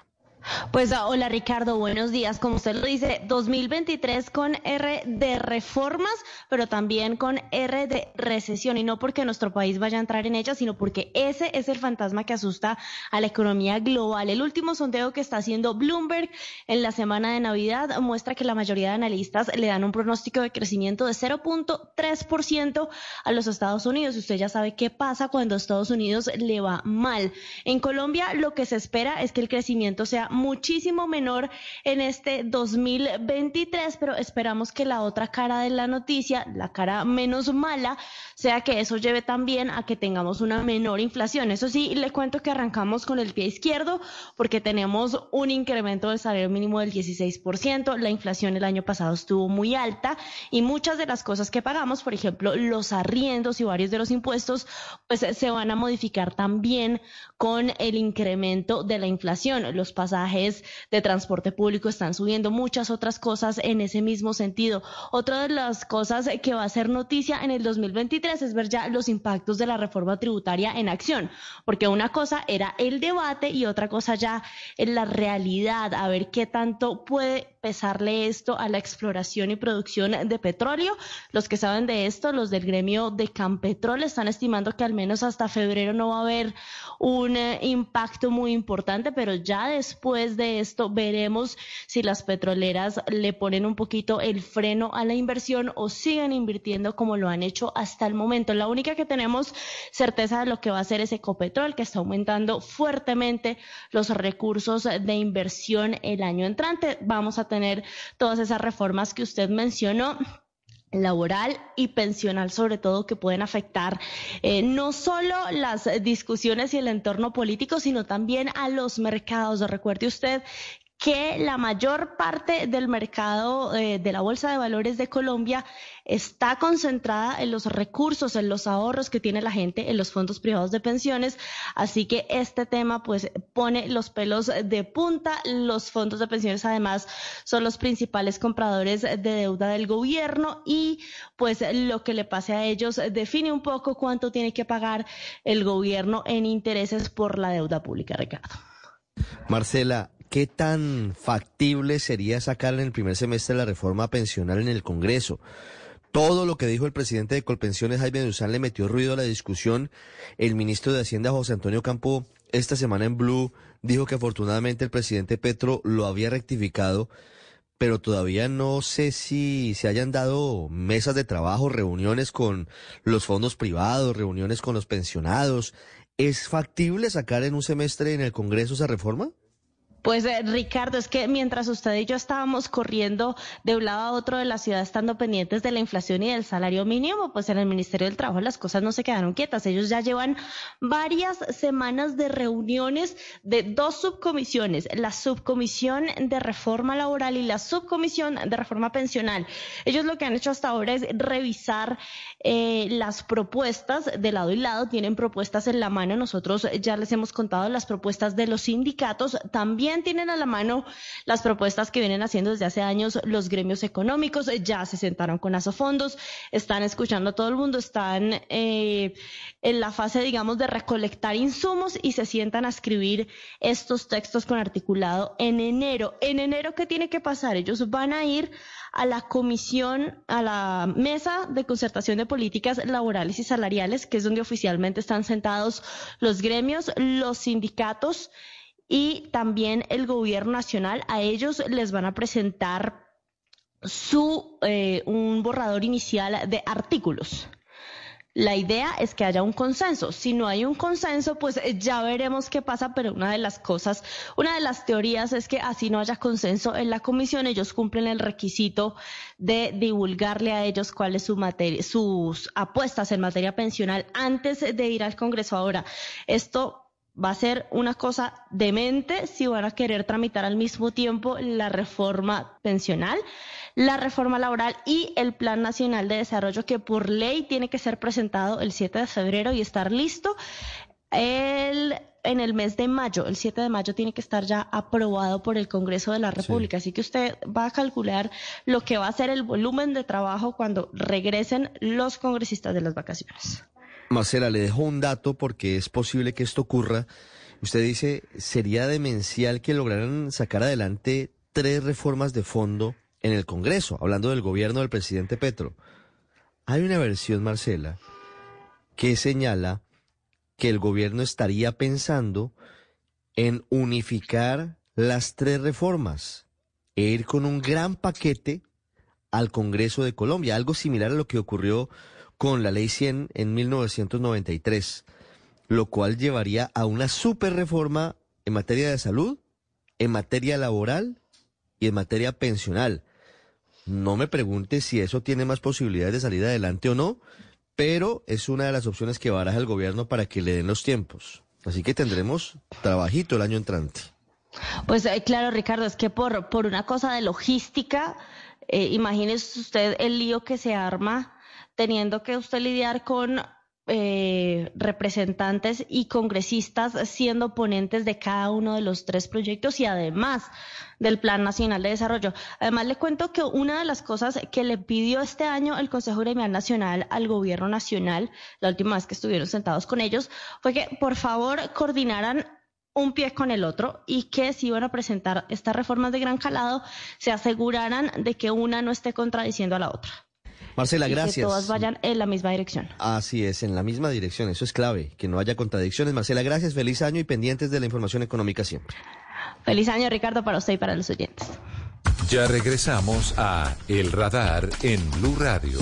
Speaker 7: Pues hola Ricardo, buenos días. Como usted lo dice, dos mil veintitrés con R de reformas, pero también con R de recesión, y no porque nuestro país vaya a entrar en ella, sino porque ese es el fantasma que asusta a la economía global. El último sondeo que está haciendo Bloomberg en la semana de Navidad muestra que la mayoría de analistas le dan un pronóstico de crecimiento de cero punto tres por ciento a los Estados Unidos. Y usted ya sabe qué pasa cuando a Estados Unidos le va mal. En Colombia lo que se espera es que el crecimiento sea muchísimo menor en este dos mil veintitrés, pero esperamos que la otra cara de la noticia, la cara menos mala, sea que eso lleve también a que tengamos una menor inflación. Eso sí, le cuento que arrancamos con el pie izquierdo porque tenemos un incremento del salario mínimo del dieciséis por ciento, la inflación el año pasado estuvo muy alta y muchas de las cosas que pagamos, por ejemplo, los arriendos y varios de los impuestos, pues se van a modificar también con el incremento de la inflación. Los pasajes de transporte público están subiendo, muchas otras cosas en ese mismo sentido. Otra de las cosas que va a ser noticia en el dos mil veintitrés es ver ya los impactos de la reforma tributaria en acción, porque una cosa era el debate y otra cosa ya en la realidad, a ver qué tanto puede pesarle esto a la exploración y producción de petróleo. Los que saben de esto, los del gremio de Campetrol, están estimando que al menos hasta febrero no va a haber un eh, impacto muy importante, pero ya después de esto veremos si las petroleras le ponen un poquito el freno a la inversión o siguen invirtiendo como lo han hecho hasta el momento. La única que tenemos certeza de lo que va a hacer es Ecopetrol, que está aumentando fuertemente los recursos de inversión el año entrante. Vamos a tener todas esas reformas que usted mencionó, laboral y pensional sobre todo, que pueden afectar eh, no solo las discusiones y el entorno político, sino también a los mercados. Recuerde usted que la mayor parte del mercado eh, de la Bolsa de Valores de Colombia está concentrada en los recursos, en los ahorros que tiene la gente en los fondos privados de pensiones, así que este tema pues pone los pelos de punta. Los fondos de pensiones además son los principales compradores de deuda del gobierno y pues lo que le pase a ellos define un poco cuánto tiene que pagar el gobierno en intereses por la deuda pública, Ricardo.
Speaker 4: Marcela, ¿qué tan factible sería sacar en el primer semestre la reforma pensional en el Congreso? Todo lo que dijo el presidente de Colpensiones, Jaime Duzán, le metió ruido a la discusión. El ministro de Hacienda, José Antonio Campo, esta semana en Blue, dijo que afortunadamente el presidente Petro lo había rectificado, pero todavía no sé si se hayan dado mesas de trabajo, reuniones con los fondos privados, reuniones con los pensionados. ¿Es factible sacar en un semestre en el Congreso esa reforma?
Speaker 7: Pues eh, Ricardo, es que mientras usted y yo estábamos corriendo de un lado a otro de la ciudad, estando pendientes de la inflación y del salario mínimo, pues en el Ministerio del Trabajo las cosas no se quedaron quietas. Ellos ya llevan varias semanas de reuniones de dos subcomisiones, la subcomisión de reforma laboral y la subcomisión de reforma pensional. Ellos lo que han hecho hasta ahora es revisar eh, las propuestas de lado y lado, tienen propuestas en la mano. Nosotros ya les hemos contado las propuestas de los sindicatos, también tienen a la mano las propuestas que vienen haciendo desde hace años los gremios económicos. Ya se sentaron con Asofondos, están escuchando a todo el mundo, están eh, en la fase, digamos, de recolectar insumos y se sientan a escribir estos textos con articulado en enero. En enero, ¿qué tiene que pasar? Ellos van a ir a la comisión, a la mesa de concertación de políticas laborales y salariales, que es donde oficialmente están sentados los gremios, los sindicatos y también el gobierno nacional. A ellos les van a presentar su eh, un borrador inicial de artículos. La idea es que haya un consenso. Si no hay un consenso, pues ya veremos qué pasa, pero una de las cosas, una de las teorías es que así no haya consenso en la comisión, ellos cumplen el requisito de divulgarle a ellos cuál es su materia, sus apuestas en materia pensional antes de ir al Congreso. Ahora, esto va a ser una cosa demente si van a querer tramitar al mismo tiempo la reforma pensional, la reforma laboral y el Plan Nacional de Desarrollo, que por ley tiene que ser presentado el siete de febrero y estar listo el, en el mes de mayo. El siete de mayo tiene que estar ya aprobado por el Congreso de la República. Sí. Así que usted va a calcular lo que va a ser el volumen de trabajo cuando regresen los congresistas de las vacaciones.
Speaker 4: Marcela, le dejo un dato porque es posible que esto ocurra. Usted dice, sería demencial que lograran sacar adelante tres reformas de fondo en el Congreso, hablando del gobierno del presidente Petro. Hay una versión, Marcela, que señala que el gobierno estaría pensando en unificar las tres reformas e ir con un gran paquete al Congreso de Colombia, algo similar a lo que ocurrió con la Ley cien en mil novecientos noventa y tres, lo cual llevaría a una super reforma en materia de salud, en materia laboral y en materia pensional. No me pregunte si eso tiene más posibilidades de salir adelante o no, pero es una de las opciones que baraja el gobierno para que le den los tiempos. Así que tendremos trabajito el año entrante.
Speaker 7: Pues eh, claro, Ricardo, es que por, por una cosa de logística, eh, imagínese usted el lío que se arma teniendo que usted lidiar con eh, representantes y congresistas siendo ponentes de cada uno de los tres proyectos y además del Plan Nacional de Desarrollo. Además, le cuento que una de las cosas que le pidió este año el Consejo Gremial Nacional al Gobierno Nacional, la última vez que estuvieron sentados con ellos, fue que por favor coordinaran un pie con el otro y que si iban a presentar estas reformas de gran calado, se aseguraran de que una no esté contradiciendo a la otra.
Speaker 4: Marcela,
Speaker 7: y
Speaker 4: gracias.
Speaker 7: Que todas vayan en la misma dirección.
Speaker 4: Así es, en la misma dirección. Eso es clave, que no haya contradicciones. Marcela, gracias. Feliz año y pendientes de la información económica siempre.
Speaker 7: Feliz año, Ricardo, para usted y para los oyentes.
Speaker 5: Ya regresamos a El Radar en Blue Radio.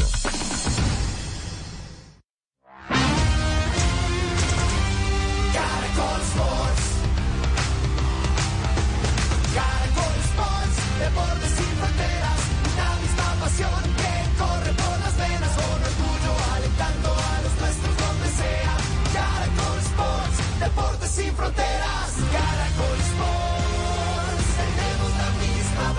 Speaker 2: Sin fronteras, Caracol Sports, tenemos la misma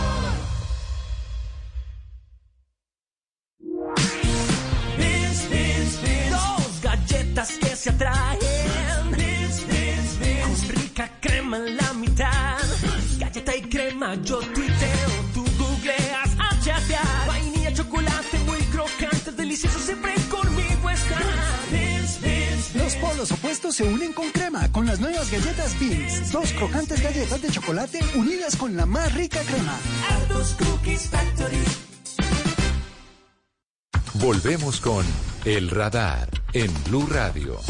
Speaker 2: pasión. Beans, beans, beans. Dos galletas que se atraen. Beans, beans, beans. Con rica crema en la mitad. Galleta y crema, yo tuiteo, tú googleas a chatear. Vainilla, chocolate, muy crocante, delicioso, siempre conmigo está. Beans, beans, beans.
Speaker 8: Los polos opuestos se unen con crema, con las nuevas galletas Beans. Dos crocantes galletas de chocolate unidas con la más rica crema.
Speaker 2: Ardus Cookies Factory.
Speaker 5: Volvemos con El Radar en Blue Radio.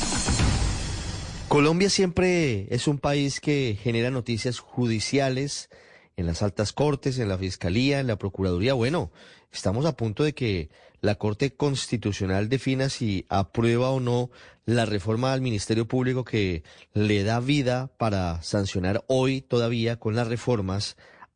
Speaker 4: Colombia siempre es un país que genera noticias judiciales en las altas cortes, en la Fiscalía, en la Procuraduría. Bueno, estamos a punto de que la Corte Constitucional defina si aprueba o no la reforma al Ministerio Público que le da vida para sancionar hoy todavía con las reformas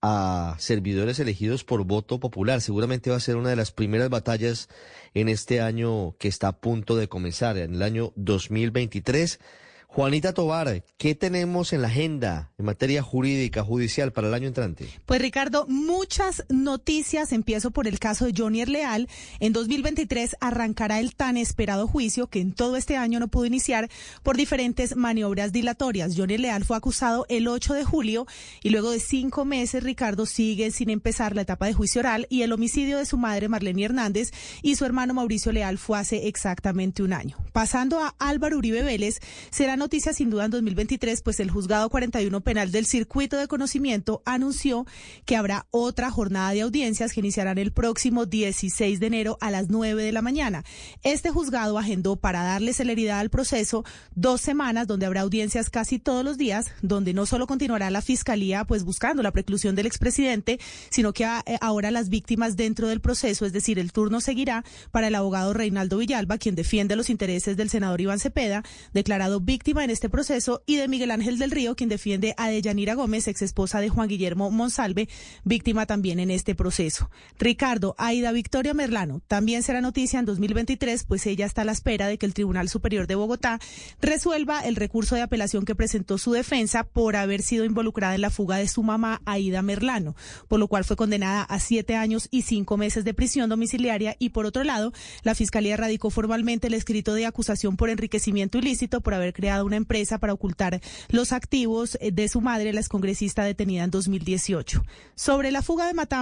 Speaker 4: a servidores elegidos por voto popular. Seguramente va a ser una de las primeras batallas en este año que está a punto de comenzar, en el año dos mil veintitrés. Juanita Tovar, ¿qué tenemos en la agenda en materia jurídica, judicial para el año entrante?
Speaker 9: Pues Ricardo, muchas noticias. Empiezo por el caso de Johnny Leal. En dos mil veintitrés arrancará el tan esperado juicio que en todo este año no pudo iniciar por diferentes maniobras dilatorias. Johnny Leal fue acusado el ocho de julio y luego de cinco meses, Ricardo, sigue sin empezar la etapa de juicio oral y el homicidio de su madre Marlene Hernández y su hermano Mauricio Leal fue hace exactamente un año. Pasando a Álvaro Uribe Vélez, será noticia sin duda en dos mil veintitrés, pues el juzgado cuarenta y uno penal del circuito de conocimiento anunció que habrá otra jornada de audiencias que iniciarán el próximo dieciséis de enero a las nueve de la mañana. Este juzgado agendó para darle celeridad al proceso dos semanas donde habrá audiencias casi todos los días, donde no solo continuará la fiscalía pues buscando la preclusión del expresidente, sino que a, eh, ahora las víctimas dentro del proceso, es decir, el turno seguirá para el abogado Reinaldo Villalba, quien defiende los intereses del senador Iván Cepeda, declarado víctima en este proceso, y de Miguel Ángel del Río, quien defiende a Deyanira Gómez, ex esposa de Juan Guillermo Monsalve, víctima también en este proceso. Ricardo, Aida Victoria Merlano también será noticia en dos mil veintitrés, pues ella está a la espera de que el Tribunal Superior de Bogotá resuelva el recurso de apelación que presentó su defensa por haber sido involucrada en la fuga de su mamá, Aida Merlano, por lo cual fue condenada a siete años y cinco meses de prisión domiciliaria. Y por otro lado, la Fiscalía radicó formalmente el escrito de acusación por enriquecimiento ilícito por haber creado una empresa para ocultar los activos de su madre, la excongresista detenida en dos mil dieciocho. Sobre la fuga de Matamba,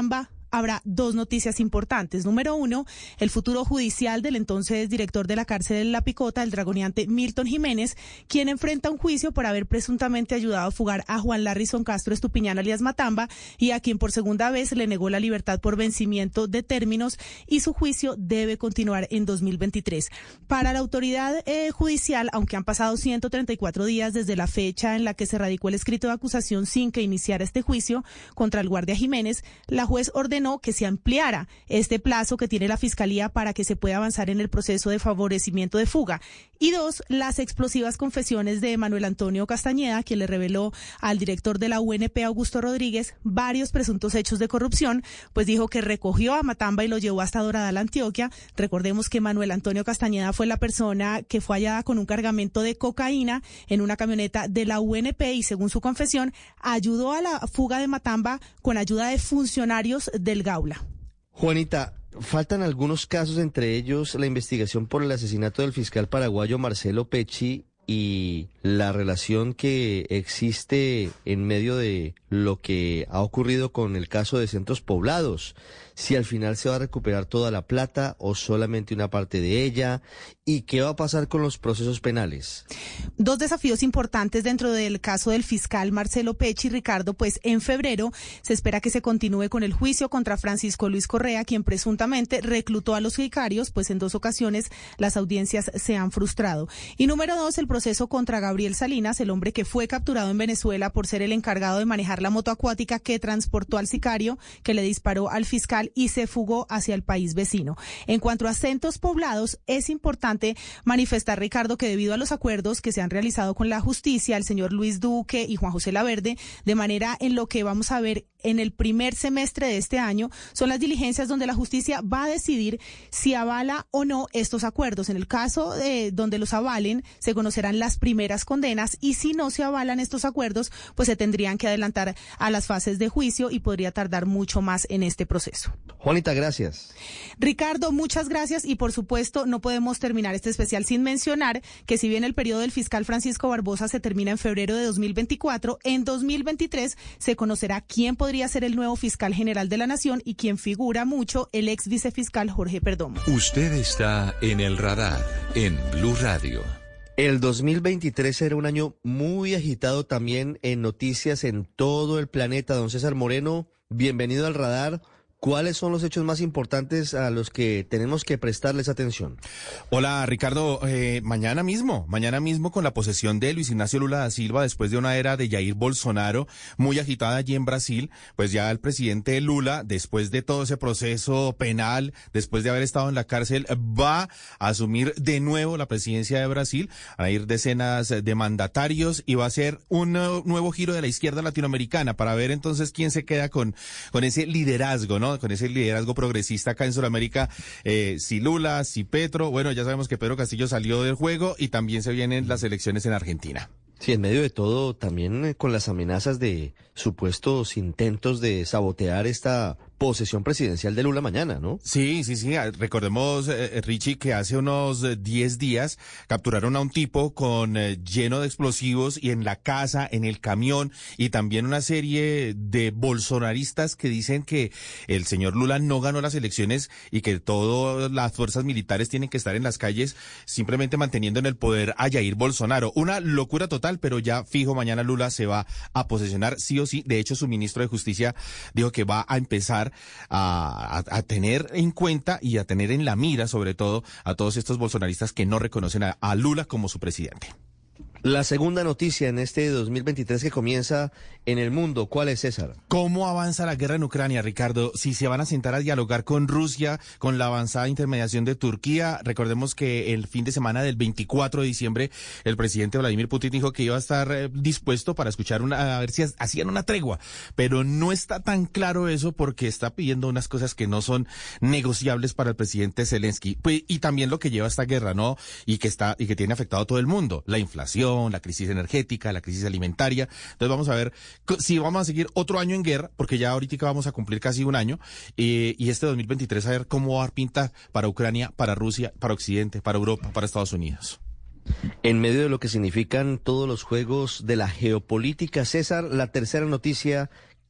Speaker 9: habrá dos noticias importantes. Número uno, el futuro judicial del entonces director de la cárcel de La Picota, el dragoneante Milton Jiménez, quien enfrenta un juicio por haber presuntamente ayudado a fugar a Juan Larrison Castro Estupiñán alias Matamba y a quien por segunda vez le negó la libertad por vencimiento de términos, y su juicio debe continuar en dos mil veintitrés. Para la autoridad eh, judicial, aunque han pasado ciento treinta y cuatro días desde la fecha en la que se radicó el escrito de acusación sin que iniciara este juicio contra el guardia Jiménez, la juez ordenó que se ampliara este plazo que tiene la Fiscalía para que se pueda avanzar en el proceso de favorecimiento de fuga. Y dos, las explosivas confesiones de Manuel Antonio Castañeda, quien le reveló al director de la U N P, Augusto Rodríguez, varios presuntos hechos de corrupción, pues dijo que recogió a Matamba y lo llevó hasta Doradal, Antioquia. Recordemos que Manuel Antonio Castañeda fue la persona que fue hallada con un cargamento de cocaína en una camioneta de la U N P y, según su confesión, ayudó a la fuga de Matamba con ayuda de funcionarios del Gaula.
Speaker 4: Juanita, faltan algunos casos, entre ellos la investigación por el asesinato del fiscal paraguayo Marcelo Pecci y la relación que existe en medio de lo que ha ocurrido con el caso de Centros Poblados. Si al final se va a recuperar toda la plata o solamente una parte de ella, y qué va a pasar con los procesos penales.
Speaker 9: Dos desafíos importantes dentro del caso del fiscal Marcelo Pecci, Ricardo, pues en febrero se espera que se continúe con el juicio contra Francisco Luis Correa, quien presuntamente reclutó a los sicarios, pues en dos ocasiones las audiencias se han frustrado. Y número dos, el proceso contra Gabriel Salinas, el hombre que fue capturado en Venezuela por ser el encargado de manejar la moto acuática que transportó al sicario, que le disparó al fiscal y se fugó hacia el país vecino. En cuanto a Centros Poblados, es importante manifestar, Ricardo, que debido a los acuerdos que se han realizado con la justicia, el señor Luis Duque y Juan José Laverde, de manera en lo que vamos a ver en el primer semestre de este año, son las diligencias donde la justicia va a decidir si avala o no estos acuerdos. En el caso de donde los avalen, se conocerán las primeras condenas, y si no se avalan estos acuerdos, pues se tendrían que adelantar a las fases de juicio y podría tardar mucho más en este proceso.
Speaker 4: Juanita, gracias.
Speaker 9: Ricardo, muchas gracias, y por supuesto no podemos terminar este especial sin mencionar que si bien el periodo del fiscal Francisco Barbosa se termina en febrero de dos mil veinticuatro, en dos mil veintitrés se conocerá quién podría ser el nuevo fiscal general de la Nación, y quien figura mucho, el ex vicefiscal Jorge Perdomo.
Speaker 5: Usted está en el radar en Blue Radio.
Speaker 4: El dos mil veintitrés será un año muy agitado también en noticias en todo el planeta. Don César Moreno, bienvenido al radar. ¿Cuáles son los hechos más importantes a los que tenemos que prestarles atención?
Speaker 10: Hola, Ricardo. Eh, mañana mismo, mañana mismo con la posesión de Luis Ignacio Lula da Silva, después de una era de Jair Bolsonaro muy agitada allí en Brasil, pues ya el presidente Lula, después de todo ese proceso penal, después de haber estado en la cárcel, va a asumir de nuevo la presidencia de Brasil. Van a ir decenas de mandatarios y va a ser un nuevo giro de la izquierda latinoamericana para ver entonces quién se queda con, con ese liderazgo, ¿no? Con ese liderazgo progresista acá en Sudamérica, eh, si Lula, si Petro. Bueno, ya sabemos que Pedro Castillo salió del juego y también se vienen las elecciones en Argentina.
Speaker 4: Sí, en medio de todo, también eh, con las amenazas de supuestos intentos de sabotear esta posesión presidencial de Lula mañana, ¿no?
Speaker 10: Sí, sí, sí. Recordemos, eh, Richie, que hace unos diez días capturaron a un tipo con eh, lleno de explosivos y en la casa, en el camión, y también una serie de bolsonaristas que dicen que el señor Lula no ganó las elecciones y que todas las fuerzas militares tienen que estar en las calles simplemente manteniendo en el poder a Jair Bolsonaro. Una locura total, pero ya fijo, mañana Lula se va a posesionar sí o sí. De hecho, su ministro de Justicia dijo que va a empezar A, a, a tener en cuenta y a tener en la mira, sobre todo, a todos estos bolsonaristas que no reconocen a, a Lula como su presidente.
Speaker 4: La segunda noticia en este dos mil veintitrés que comienza en el mundo, ¿cuál es, César?
Speaker 10: ¿Cómo avanza la guerra en Ucrania, Ricardo? Si se van a sentar a dialogar con Rusia, con la avanzada intermediación de Turquía. Recordemos que el fin de semana del veinticuatro de diciembre, el presidente Vladimir Putin dijo que iba a estar eh, dispuesto para escuchar una, a ver si hacían una tregua. Pero no está tan claro eso porque está pidiendo unas cosas que no son negociables para el presidente Zelensky. Pues, y también lo que lleva esta guerra, ¿no? Y que está, y que tiene afectado a todo el mundo. La inflación, la crisis energética, la crisis alimentaria. Entonces vamos a ver si vamos a seguir otro año en guerra, porque ya ahorita vamos a cumplir casi un año, eh, y este dos mil veintitrés a ver cómo va a pintar para Ucrania, para Rusia, para Occidente, para Europa, para Estados Unidos.
Speaker 4: En medio de lo que significan todos los juegos de la geopolítica, César, la tercera noticia,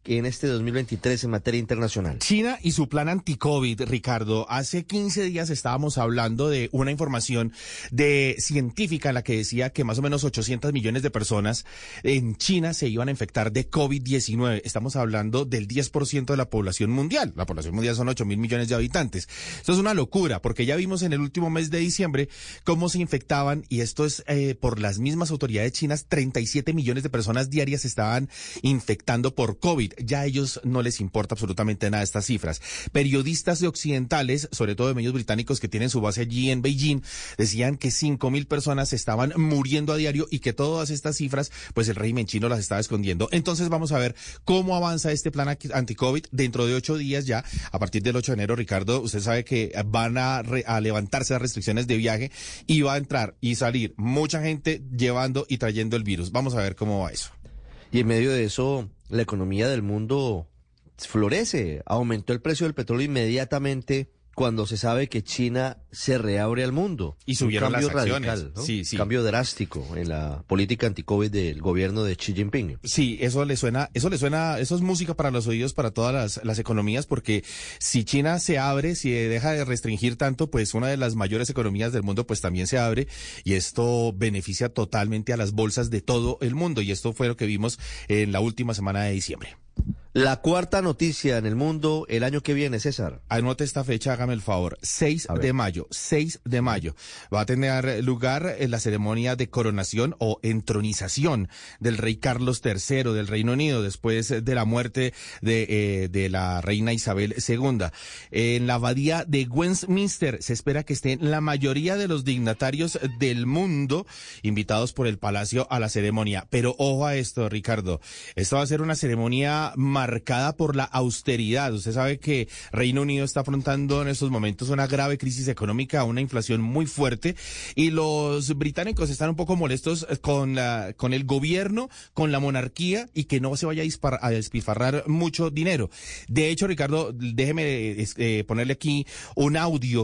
Speaker 4: en este dos mil veintitrés en materia internacional?
Speaker 10: China y su plan anti-COVID, Ricardo. Hace quince días estábamos hablando de una información de científica en la que decía que más o menos ochocientos millones de personas en China se iban a infectar de COVID diecinueve. Estamos hablando del diez por ciento de la población mundial. La población mundial son ocho mil millones de habitantes. Esto es una locura, porque ya vimos en el último mes de diciembre cómo se infectaban, y esto es eh, por las mismas autoridades chinas, treinta y siete millones de personas diarias se estaban infectando por COVID. Ya a ellos no les importa absolutamente nada estas cifras. Periodistas de occidentales, sobre todo de medios británicos que tienen su base allí en Beijing, decían que cinco mil personas estaban muriendo a diario y que todas estas cifras, pues el régimen chino las estaba escondiendo. Entonces vamos a ver cómo avanza este plan anti-COVID dentro de ocho días ya. A partir del ocho de enero, Ricardo, usted sabe que van a, re, a levantarse las restricciones de viaje y va a entrar y salir mucha gente llevando y trayendo el virus. Vamos a ver cómo va eso.
Speaker 4: Y en medio de eso, la economía del mundo florece. Aumentó el precio del petróleo inmediatamente cuando se sabe que China se reabre al mundo.
Speaker 10: Y subieron
Speaker 4: un cambio
Speaker 10: las acciones.
Speaker 4: Radical, ¿no?
Speaker 10: Sí, sí.
Speaker 4: Cambio drástico en la política anti-COVID del gobierno de Xi Jinping.
Speaker 10: Sí, eso le suena, eso le suena, eso es música para los oídos para todas las, las economías, porque si China se abre, si deja de restringir tanto, pues una de las mayores economías del mundo pues también se abre, y esto beneficia totalmente a las bolsas de todo el mundo, y esto fue lo que vimos en la última semana de diciembre.
Speaker 4: La cuarta noticia en el mundo el año que viene, César.
Speaker 10: Anote esta fecha, hágame el favor. seis de mayo. seis de mayo. Va a tener lugar en la ceremonia de coronación o entronización del rey Carlos tercero del Reino Unido, después de la muerte de, eh, de la reina Isabel segunda. En la abadía de Westminster se espera que estén la mayoría de los dignatarios del mundo invitados por el palacio a la ceremonia. Pero ojo a esto, Ricardo. Esto va a ser una ceremonia marcada por la austeridad. Usted sabe que Reino Unido está afrontando en estos momentos una grave crisis económica, una inflación muy fuerte, y los británicos están un poco molestos con la, con el gobierno, con la monarquía, y que no se vaya a, dispar, a despilfarrar mucho dinero. De hecho, Ricardo, déjeme eh, ponerle aquí un audio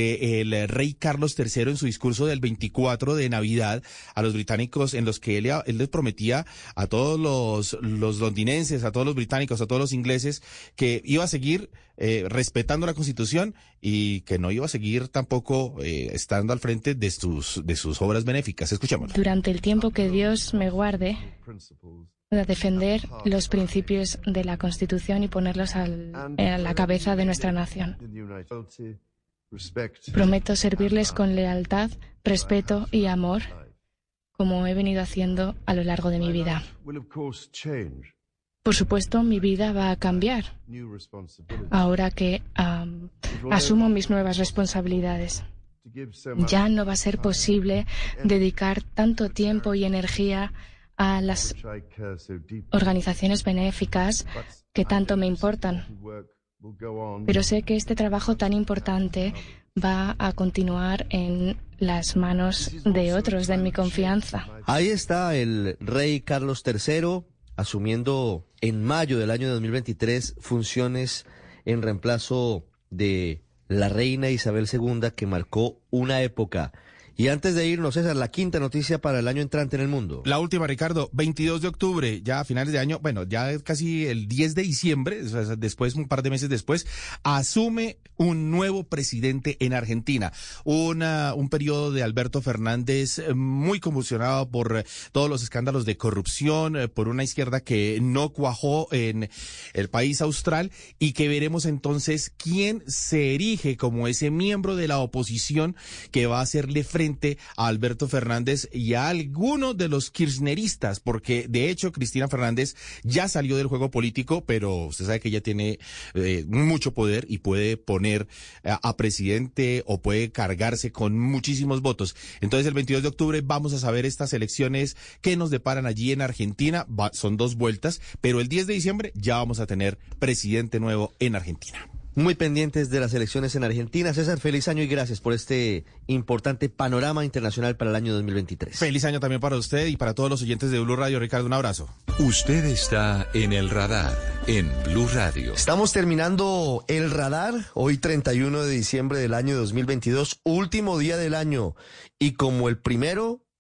Speaker 10: del rey Carlos tercero en su discurso del veinticuatro de Navidad a los británicos, en los que él, él les prometía a todos los, los londinenses, a todos los británicos, a todos los ingleses, que iba a seguir eh, respetando la Constitución y que no iba a seguir tampoco eh, estando al frente de sus, de sus obras benéficas. Escuchémoslo.
Speaker 11: Durante el tiempo que Dios me guarde, a defender los principios de la Constitución y ponerlos al, a la cabeza de nuestra nación. Prometo servirles con lealtad, respeto y amor, como he venido haciendo a lo largo de mi vida. Por supuesto, mi vida va a cambiar ahora que um, asumo mis nuevas responsabilidades. Ya no va a ser posible dedicar tanto tiempo y energía a las organizaciones benéficas que tanto me importan. Pero sé que este trabajo tan importante va a continuar en las manos de otros de mi confianza.
Speaker 4: Ahí está el rey Carlos tercero asumiendo en mayo del año dos mil veintitrés funciones en reemplazo de la reina Isabel segunda, que marcó una época. Y antes de irnos, César, la quinta noticia para el año entrante en el mundo.
Speaker 10: La última, Ricardo, veintidós de octubre, ya a finales de año, bueno, ya casi el diez de diciembre, o sea, después, un par de meses después, asume un nuevo presidente en Argentina. Una, un periodo de Alberto Fernández muy convulsionado por todos los escándalos de corrupción, por una izquierda que no cuajó en el país austral, y que veremos entonces quién se erige como ese miembro de la oposición que va a hacerle frente a Alberto Fernández y a alguno de los kirchneristas, porque de hecho Cristina Fernández ya salió del juego político, pero usted sabe que ella tiene eh, mucho poder y puede poner a, a presidente o puede cargarse con muchísimos votos. Entonces el veintidós de octubre vamos a saber estas elecciones que nos deparan allí en Argentina. Va, son dos vueltas, pero el diez de diciembre ya vamos a tener presidente nuevo en Argentina.
Speaker 4: Muy pendientes de las elecciones en Argentina. César, feliz año y gracias por este importante panorama internacional para el año dos mil veintitrés.
Speaker 10: Feliz año también para usted y para todos los oyentes de Blue Radio. Ricardo, un abrazo.
Speaker 5: Usted está en el radar en Blue Radio.
Speaker 4: Estamos terminando el radar hoy treinta y uno de diciembre del año dos mil veintidós, último día del año. Y como el primero,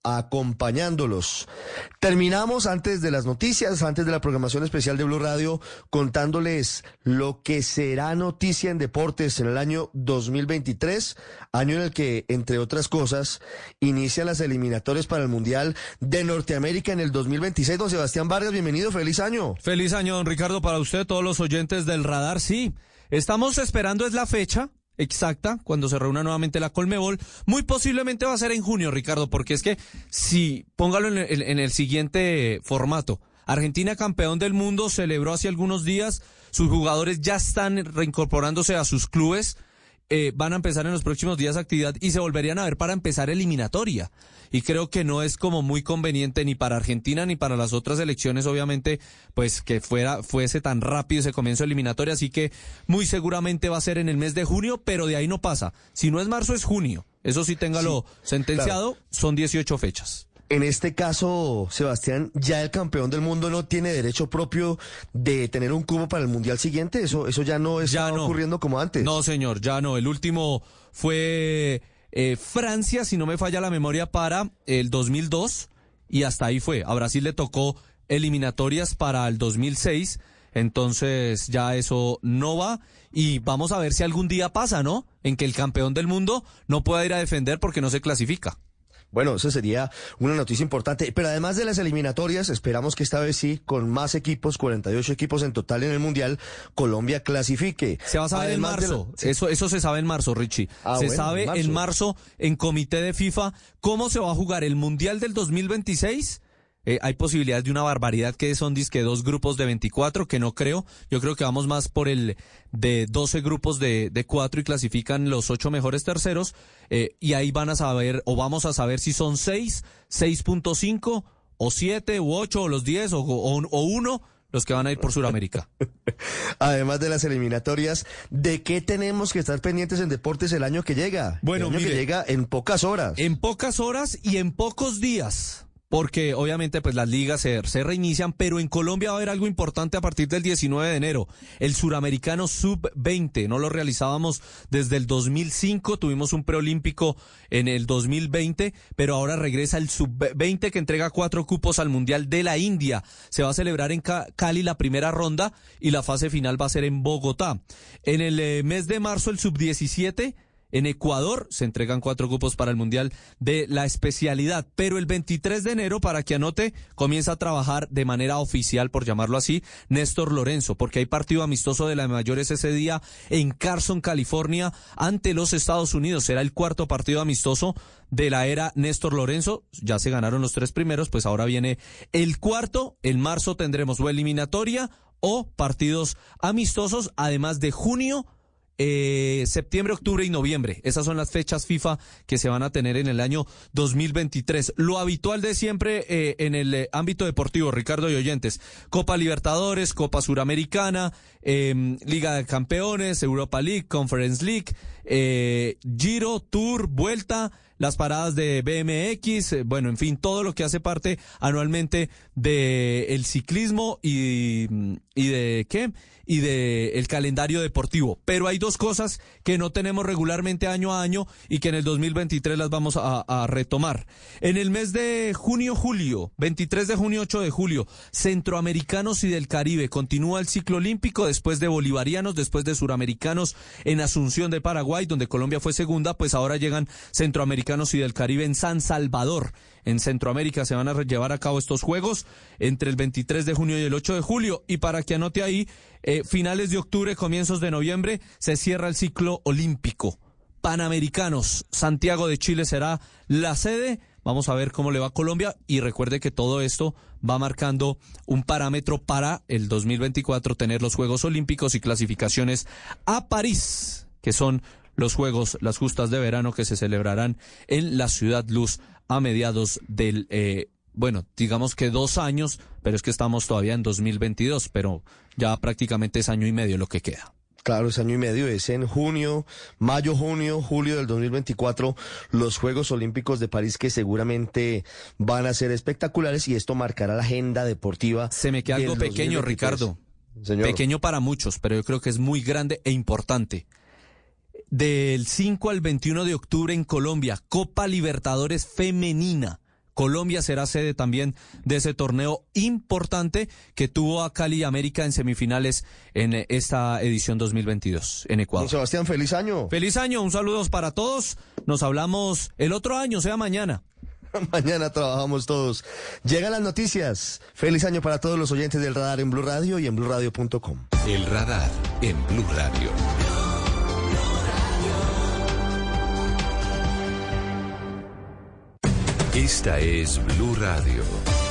Speaker 4: acompañándolos. Terminamos antes de las noticias, antes de la programación especial de Blue Radio, contándoles lo que será noticia en deportes en el año dos mil veintitrés, año en el que, entre otras cosas, inician las eliminatorias para el Mundial de Norteamérica en el dos mil veintiséis. Don Sebastián Vargas, bienvenido, feliz año.
Speaker 12: Feliz año, don Ricardo, para usted, todos los oyentes del radar. Sí, estamos esperando es la fecha exacta, cuando se reúna nuevamente la Conmebol. Muy posiblemente va a ser en junio, Ricardo, porque es que, si, póngalo en el, en el siguiente formato, Argentina, campeón del mundo, celebró hace algunos días, sus jugadores ya están reincorporándose a sus clubes, eh, van a empezar en los próximos días actividad y se volverían a ver para empezar eliminatoria. Y creo que no es como muy conveniente ni para Argentina ni para las otras selecciones, obviamente, pues que fuera fuese tan rápido ese comienzo eliminatorio, así que muy seguramente va a ser en el mes de junio, pero de ahí no pasa. Si no es marzo, es junio. Eso sí, téngalo sí, sentenciado, claro. Son dieciocho fechas.
Speaker 4: En este caso, Sebastián, ya el campeón del mundo no tiene derecho propio de tener un cubo para el Mundial siguiente. Eso, eso ya no está ya no. ocurriendo como antes.
Speaker 12: No, señor, ya no. El último fue eh, Francia, si no me falla la memoria, para el dos mil dos, y hasta ahí fue. A Brasil le tocó eliminatorias para el dos mil seis, entonces ya eso no va. Y vamos a ver si algún día pasa, ¿no? En que el campeón del mundo no pueda ir a defender porque no se clasifica.
Speaker 4: Bueno, eso sería una noticia importante, pero además de las eliminatorias, esperamos que esta vez sí, con más equipos, cuarenta y ocho equipos en total en el Mundial, Colombia clasifique.
Speaker 12: Se va a saber además en marzo, la... sí. eso eso se sabe en marzo, Richie. Ah, se bueno, sabe en marzo. en marzo en comité de FIFA cómo se va a jugar el Mundial del dos mil veintiséis. Eh, hay posibilidades de una barbaridad que son disque dos grupos de veinticuatro, que no creo. Yo creo que vamos más por el de doce grupos de, de cuatro y clasifican los ocho mejores terceros. Eh, y ahí van a saber, o vamos a saber si son seis, seis punto cinco, o siete, u ocho, o los diez, o, o, o uno, los que van a ir por Sudamérica.
Speaker 4: Además de las eliminatorias, ¿de qué tenemos que estar pendientes en deportes el año que llega?
Speaker 12: Bueno,
Speaker 4: el año
Speaker 12: mire,
Speaker 4: que llega en pocas horas.
Speaker 12: En pocas horas y en pocos días. Porque obviamente pues las ligas se, se reinician, pero en Colombia va a haber algo importante a partir del diecinueve de enero. El Suramericano sub veinte, no lo realizábamos desde el dos mil cinco, tuvimos un preolímpico en el dos mil veinte, pero ahora regresa el sub veinte que entrega cuatro cupos al Mundial de la India. Se va a celebrar en Cali la primera ronda y la fase final va a ser en Bogotá. En el eh, mes de marzo el sub diecisiete... En Ecuador se entregan cuatro cupos para el Mundial de la especialidad, pero el veintitrés de enero, para que anote, comienza a trabajar de manera oficial, por llamarlo así, Néstor Lorenzo, porque hay partido amistoso de la mayores ese día en Carson, California, ante los Estados Unidos. Será el cuarto partido amistoso de la era Néstor Lorenzo. Ya se ganaron los tres primeros, pues ahora viene el cuarto. En marzo tendremos o eliminatoria o partidos amistosos, además de junio, Eh, septiembre, octubre y noviembre. Esas son las fechas FIFA que se van a tener en el año dos mil veintitrés. Lo habitual de siempre eh, en el eh, ámbito deportivo, Ricardo y oyentes: Copa Libertadores, Copa Suramericana, eh, Liga de Campeones, Europa League, Conference League, eh, Giro, Tour, Vuelta, las paradas de B M X, eh, bueno, en fin, todo lo que hace parte anualmente de el ciclismo y, y de ¿qué? y de el calendario deportivo. Pero hay dos cosas que no tenemos regularmente año a año y que en el dos mil veintitrés las vamos a, a retomar. En el mes de junio, julio, veintitrés de junio, ocho de julio, Centroamericanos y del Caribe. Continúa el ciclo olímpico después de bolivarianos, después de suramericanos en Asunción de Paraguay, donde Colombia fue segunda, pues ahora llegan Centroamericanos y del Caribe en San Salvador. En Centroamérica se van a llevar a cabo estos juegos entre el veintitrés de junio y el ocho de julio. Y para que anote ahí, eh, finales de octubre, comienzos de noviembre, se cierra el ciclo olímpico. Panamericanos, Santiago de Chile será la sede. Vamos a ver cómo le va a Colombia y recuerde que todo esto va marcando un parámetro para el dos mil veinticuatro tener los Juegos Olímpicos y clasificaciones a París, que son los Juegos, las justas de verano que se celebrarán en la Ciudad Luz a mediados del, eh, bueno, digamos que dos años, pero es que estamos todavía en dos mil veintidós, pero ya prácticamente es año y medio lo que queda.
Speaker 4: Claro, es año y medio, es en junio, mayo, junio, julio del dos mil veinticuatro, los Juegos Olímpicos de París, que seguramente van a ser espectaculares y esto marcará la agenda deportiva.
Speaker 12: Se me queda algo pequeño, Ricardo. Señor. Pequeño para muchos, pero yo creo que es muy grande e importante. Del cinco al veintiuno de octubre en Colombia, Copa Libertadores Femenina. Colombia será sede también de ese torneo importante que tuvo a Cali y América en semifinales en esta edición dos mil veintidós en Ecuador.
Speaker 4: Don Sebastián, feliz año.
Speaker 12: Feliz año, un saludo para todos. Nos hablamos el otro año, sea mañana.
Speaker 4: Mañana trabajamos todos. Llegan las noticias. Feliz año para todos los oyentes del Radar en Blue Radio y en blue radio punto com.
Speaker 5: El Radar en Blue Radio. Esta es Blue Radio.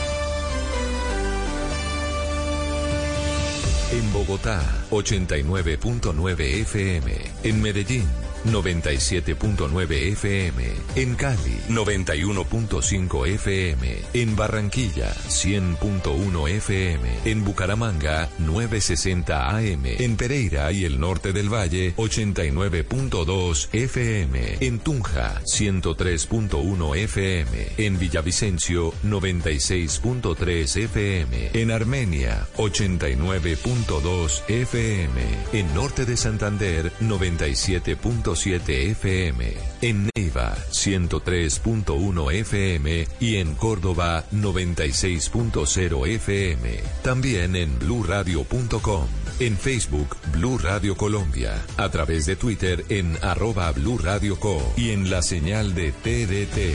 Speaker 5: En Bogotá, ochenta y nueve punto nueve F M. En Medellín, noventa y siete punto nueve F M. En Cali, noventa y uno punto cinco F M. En Barranquilla, cien punto uno F M. En Bucaramanga, novecientos sesenta A M. En Pereira y el norte del Valle, ochenta y nueve punto dos F M. En Tunja, ciento tres punto uno F M. En Villavicencio, noventa y seis punto tres F M. En Armenia, ochenta y nueve punto dos F M. En Norte de Santander, noventa y siete punto siete F M. En Neiva, ciento tres punto uno F M. Y en Córdoba, noventa y seis punto cero F M. También en blue radio punto com. En Facebook, Blue Radio Colombia. A través de Twitter en arroba Blue Radio Co. Y en la señal de T D T.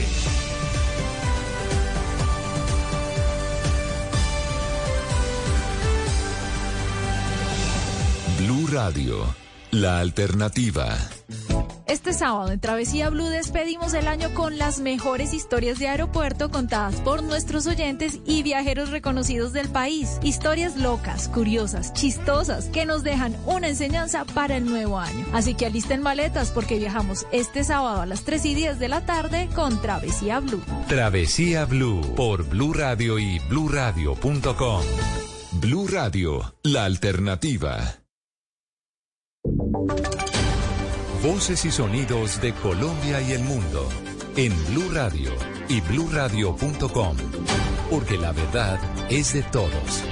Speaker 5: Blue Radio, la alternativa.
Speaker 13: Este sábado en Travesía Blue despedimos el año con las mejores historias de aeropuerto contadas por nuestros oyentes y viajeros reconocidos del país. Historias locas, curiosas, chistosas, que nos dejan una enseñanza para el nuevo año. Así que alisten maletas porque viajamos este sábado a las tres y diez de la tarde con Travesía Blue.
Speaker 5: Travesía Blue por Blue Radio y blue radio punto com. Blue Radio, la alternativa. Voces y sonidos de Colombia y el mundo en Blue Radio y blue radio punto com, porque la verdad es de todos.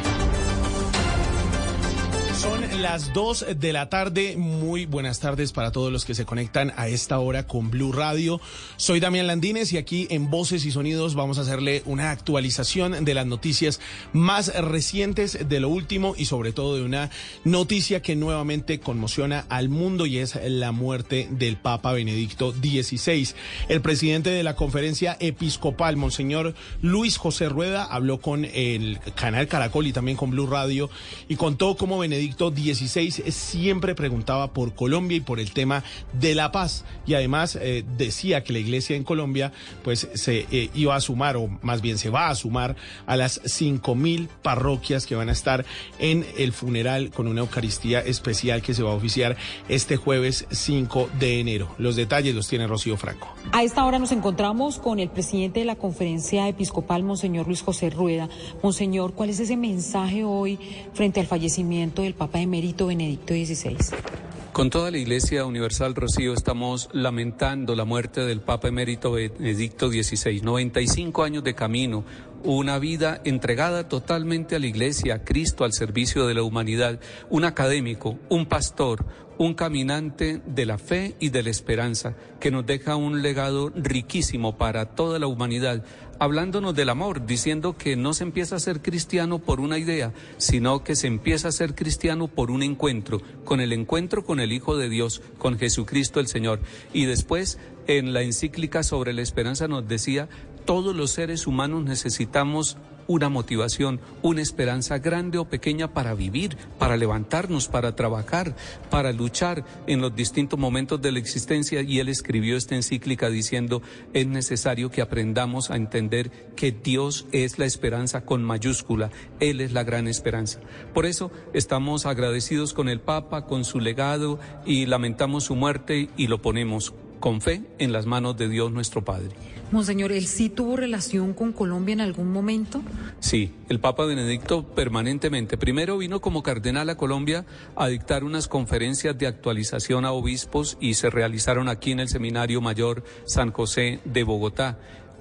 Speaker 10: Son las dos de la tarde. Muy buenas tardes para todos los que se conectan a esta hora con Blue Radio. Soy Damián Landines y aquí en Voces y Sonidos vamos a hacerle una actualización de las noticias más recientes, de lo último y sobre todo de una noticia que nuevamente conmociona al mundo y es la muerte del Papa Benedicto dieciséis. El presidente de la Conferencia Episcopal, Monseñor Luis José Rueda, habló con el canal Caracol y también con Blue Radio y contó cómo Benedicto dieciséis siempre preguntaba por Colombia y por el tema de la paz y además eh, decía que la iglesia en Colombia pues se eh, iba a sumar o más bien se va a sumar a las cinco mil parroquias que van a estar en el funeral con una Eucaristía especial que se va a oficiar este jueves cinco de enero. Los detalles los tiene Rocío Franco.
Speaker 14: A esta hora nos encontramos con el presidente de la Conferencia Episcopal, Monseñor Luis José Rueda. Monseñor, ¿cuál es ese mensaje hoy frente al fallecimiento del Papa Emérito Benedicto dieciséis?
Speaker 15: Con toda la Iglesia Universal, Rocío, estamos lamentando la muerte del Papa Emérito Benedicto dieciséis. noventa y cinco años de camino, una vida entregada totalmente a la Iglesia, a Cristo, al servicio de la humanidad, un académico, un pastor, un caminante de la fe y de la esperanza, que nos deja un legado riquísimo para toda la humanidad, hablándonos del amor, diciendo que no se empieza a ser cristiano por una idea, sino que se empieza a ser cristiano por un encuentro, con el encuentro con el Hijo de Dios, con Jesucristo el Señor. Y después, en la encíclica sobre la esperanza nos decía, todos los seres humanos necesitamos una motivación, una esperanza grande o pequeña para vivir, para levantarnos, para trabajar, para luchar en los distintos momentos de la existencia. Y él escribió esta encíclica diciendo, es necesario que aprendamos a entender que Dios es la esperanza con mayúscula, Él es la gran esperanza. Por eso estamos agradecidos con el Papa, con su legado y lamentamos su muerte y lo ponemos con fe en las manos de Dios nuestro Padre.
Speaker 14: Monseñor, ¿él sí tuvo relación con Colombia en algún momento?
Speaker 15: Sí, el Papa Benedicto permanentemente. Primero vino como cardenal a Colombia a dictar unas conferencias de actualización a obispos y se realizaron aquí en el Seminario Mayor San José de Bogotá.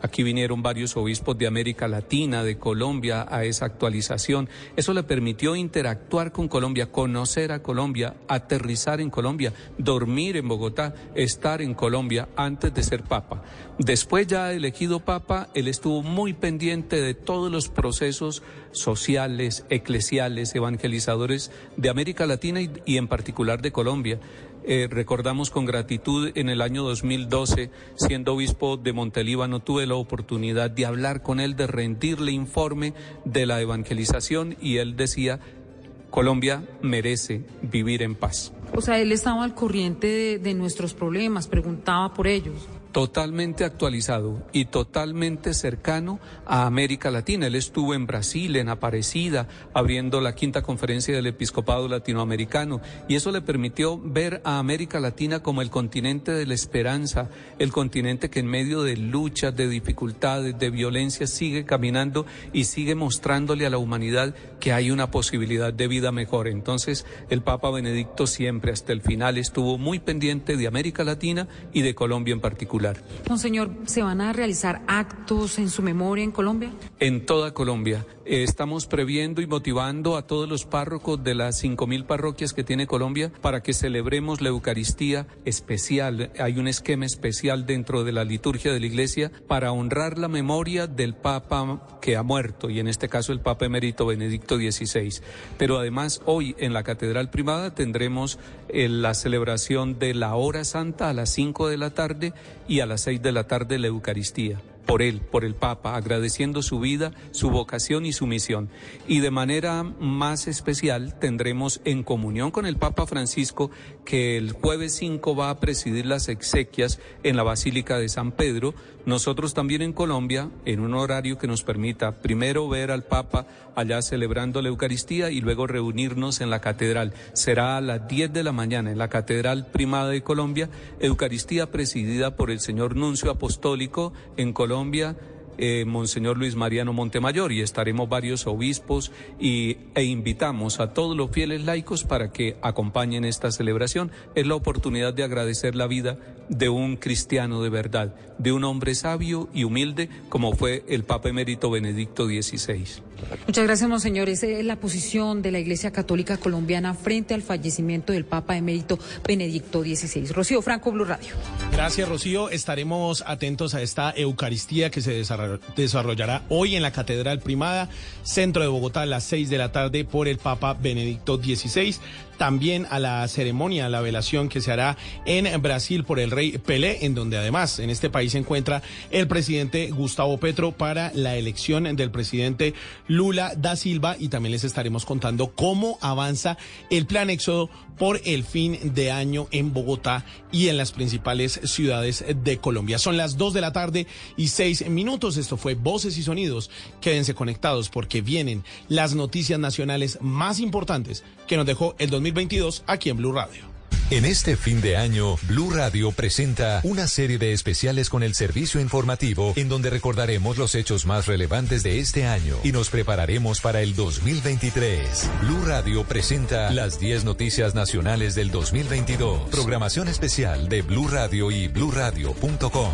Speaker 15: Aquí vinieron varios obispos de América Latina, de Colombia, a esa actualización. Eso le permitió interactuar con Colombia, conocer a Colombia, aterrizar en Colombia, dormir en Bogotá, estar en Colombia antes de ser papa. Después, ya elegido papa, él estuvo muy pendiente de todos los procesos sociales, eclesiales, evangelizadores de América Latina y, y en particular de Colombia. Eh, recordamos con gratitud en el año dos mil doce, siendo obispo de Montelíbano, tuve la oportunidad de hablar con él, de rendirle informe de la evangelización, y él decía: Colombia merece vivir en paz.
Speaker 14: O sea, él estaba al corriente de, de nuestros problemas, preguntaba por ellos.
Speaker 15: Totalmente actualizado y totalmente cercano a América Latina. Él estuvo en Brasil, en Aparecida, abriendo la quinta conferencia del Episcopado Latinoamericano, y eso le permitió ver a América Latina como el continente de la esperanza, el continente que en medio de luchas, de dificultades, de violencia sigue caminando y sigue mostrándole a la humanidad que hay una posibilidad de vida mejor. Entonces, el Papa Benedicto siempre hasta el final estuvo muy pendiente de América Latina y de Colombia en particular.
Speaker 14: Monseñor, ¿se van a realizar actos en su memoria en Colombia?
Speaker 15: En toda Colombia. Eh, estamos previendo y motivando a todos los párrocos de las cinco mil parroquias que tiene Colombia para que celebremos la Eucaristía especial. Hay un esquema especial dentro de la liturgia de la Iglesia para honrar la memoria del Papa que ha muerto, y en este caso el Papa Emérito Benedicto dieciséis. Pero además, hoy en la Catedral Primada tendremos eh, la celebración de la Hora Santa a las cinco de la tarde y a las seis de la tarde la Eucaristía. Por él, por el Papa, agradeciendo su vida, su vocación y su misión. Y de manera más especial tendremos, en comunión con el Papa Francisco, que el jueves cinco va a presidir las exequias en la Basílica de San Pedro. Nosotros también en Colombia, en un horario que nos permita primero ver al Papa allá celebrando la Eucaristía y luego reunirnos en la catedral. Será a las diez de la mañana en la Catedral Primada de Colombia, Eucaristía presidida por el señor Nuncio Apostólico en Colombia, Eh, Monseñor Luis Mariano Montemayor, y estaremos varios obispos y, e invitamos a todos los fieles laicos para que acompañen esta celebración. Es la oportunidad de agradecer la vida de un cristiano de verdad, de un hombre sabio y humilde como fue el Papa Emérito Benedicto dieciséis.
Speaker 14: Muchas gracias, Monseñor. Esa es la posición de la Iglesia Católica Colombiana frente al fallecimiento del Papa Emérito Benedicto dieciséis. Rocío Franco, Blue Radio.
Speaker 10: Gracias, Rocío. Estaremos atentos a esta Eucaristía que se desarrollará hoy en la Catedral Primada, centro de Bogotá, a las seis de la tarde por el Papa Benedicto dieciséis. También a la ceremonia, a la velación que se hará en Brasil por el rey Pelé, en donde además en este país se encuentra el presidente Gustavo Petro para la elección del presidente Lula da Silva, y también les estaremos contando cómo avanza el plan Éxodo por el fin de año en Bogotá y en las principales ciudades de Colombia. Son las dos de la tarde y seis minutos. Esto fue Voces y Sonidos. Quédense conectados porque vienen las noticias nacionales más importantes que nos dejó el dos mil veintidós aquí en Blue Radio.
Speaker 5: En este fin de año, Blue Radio presenta una serie de especiales con el servicio informativo en donde recordaremos los hechos más relevantes de este año y nos prepararemos para el dos mil veintitrés. Blue Radio presenta las diez noticias nacionales del dos mil veintidós. Programación especial de Blue Radio y blue radio punto com.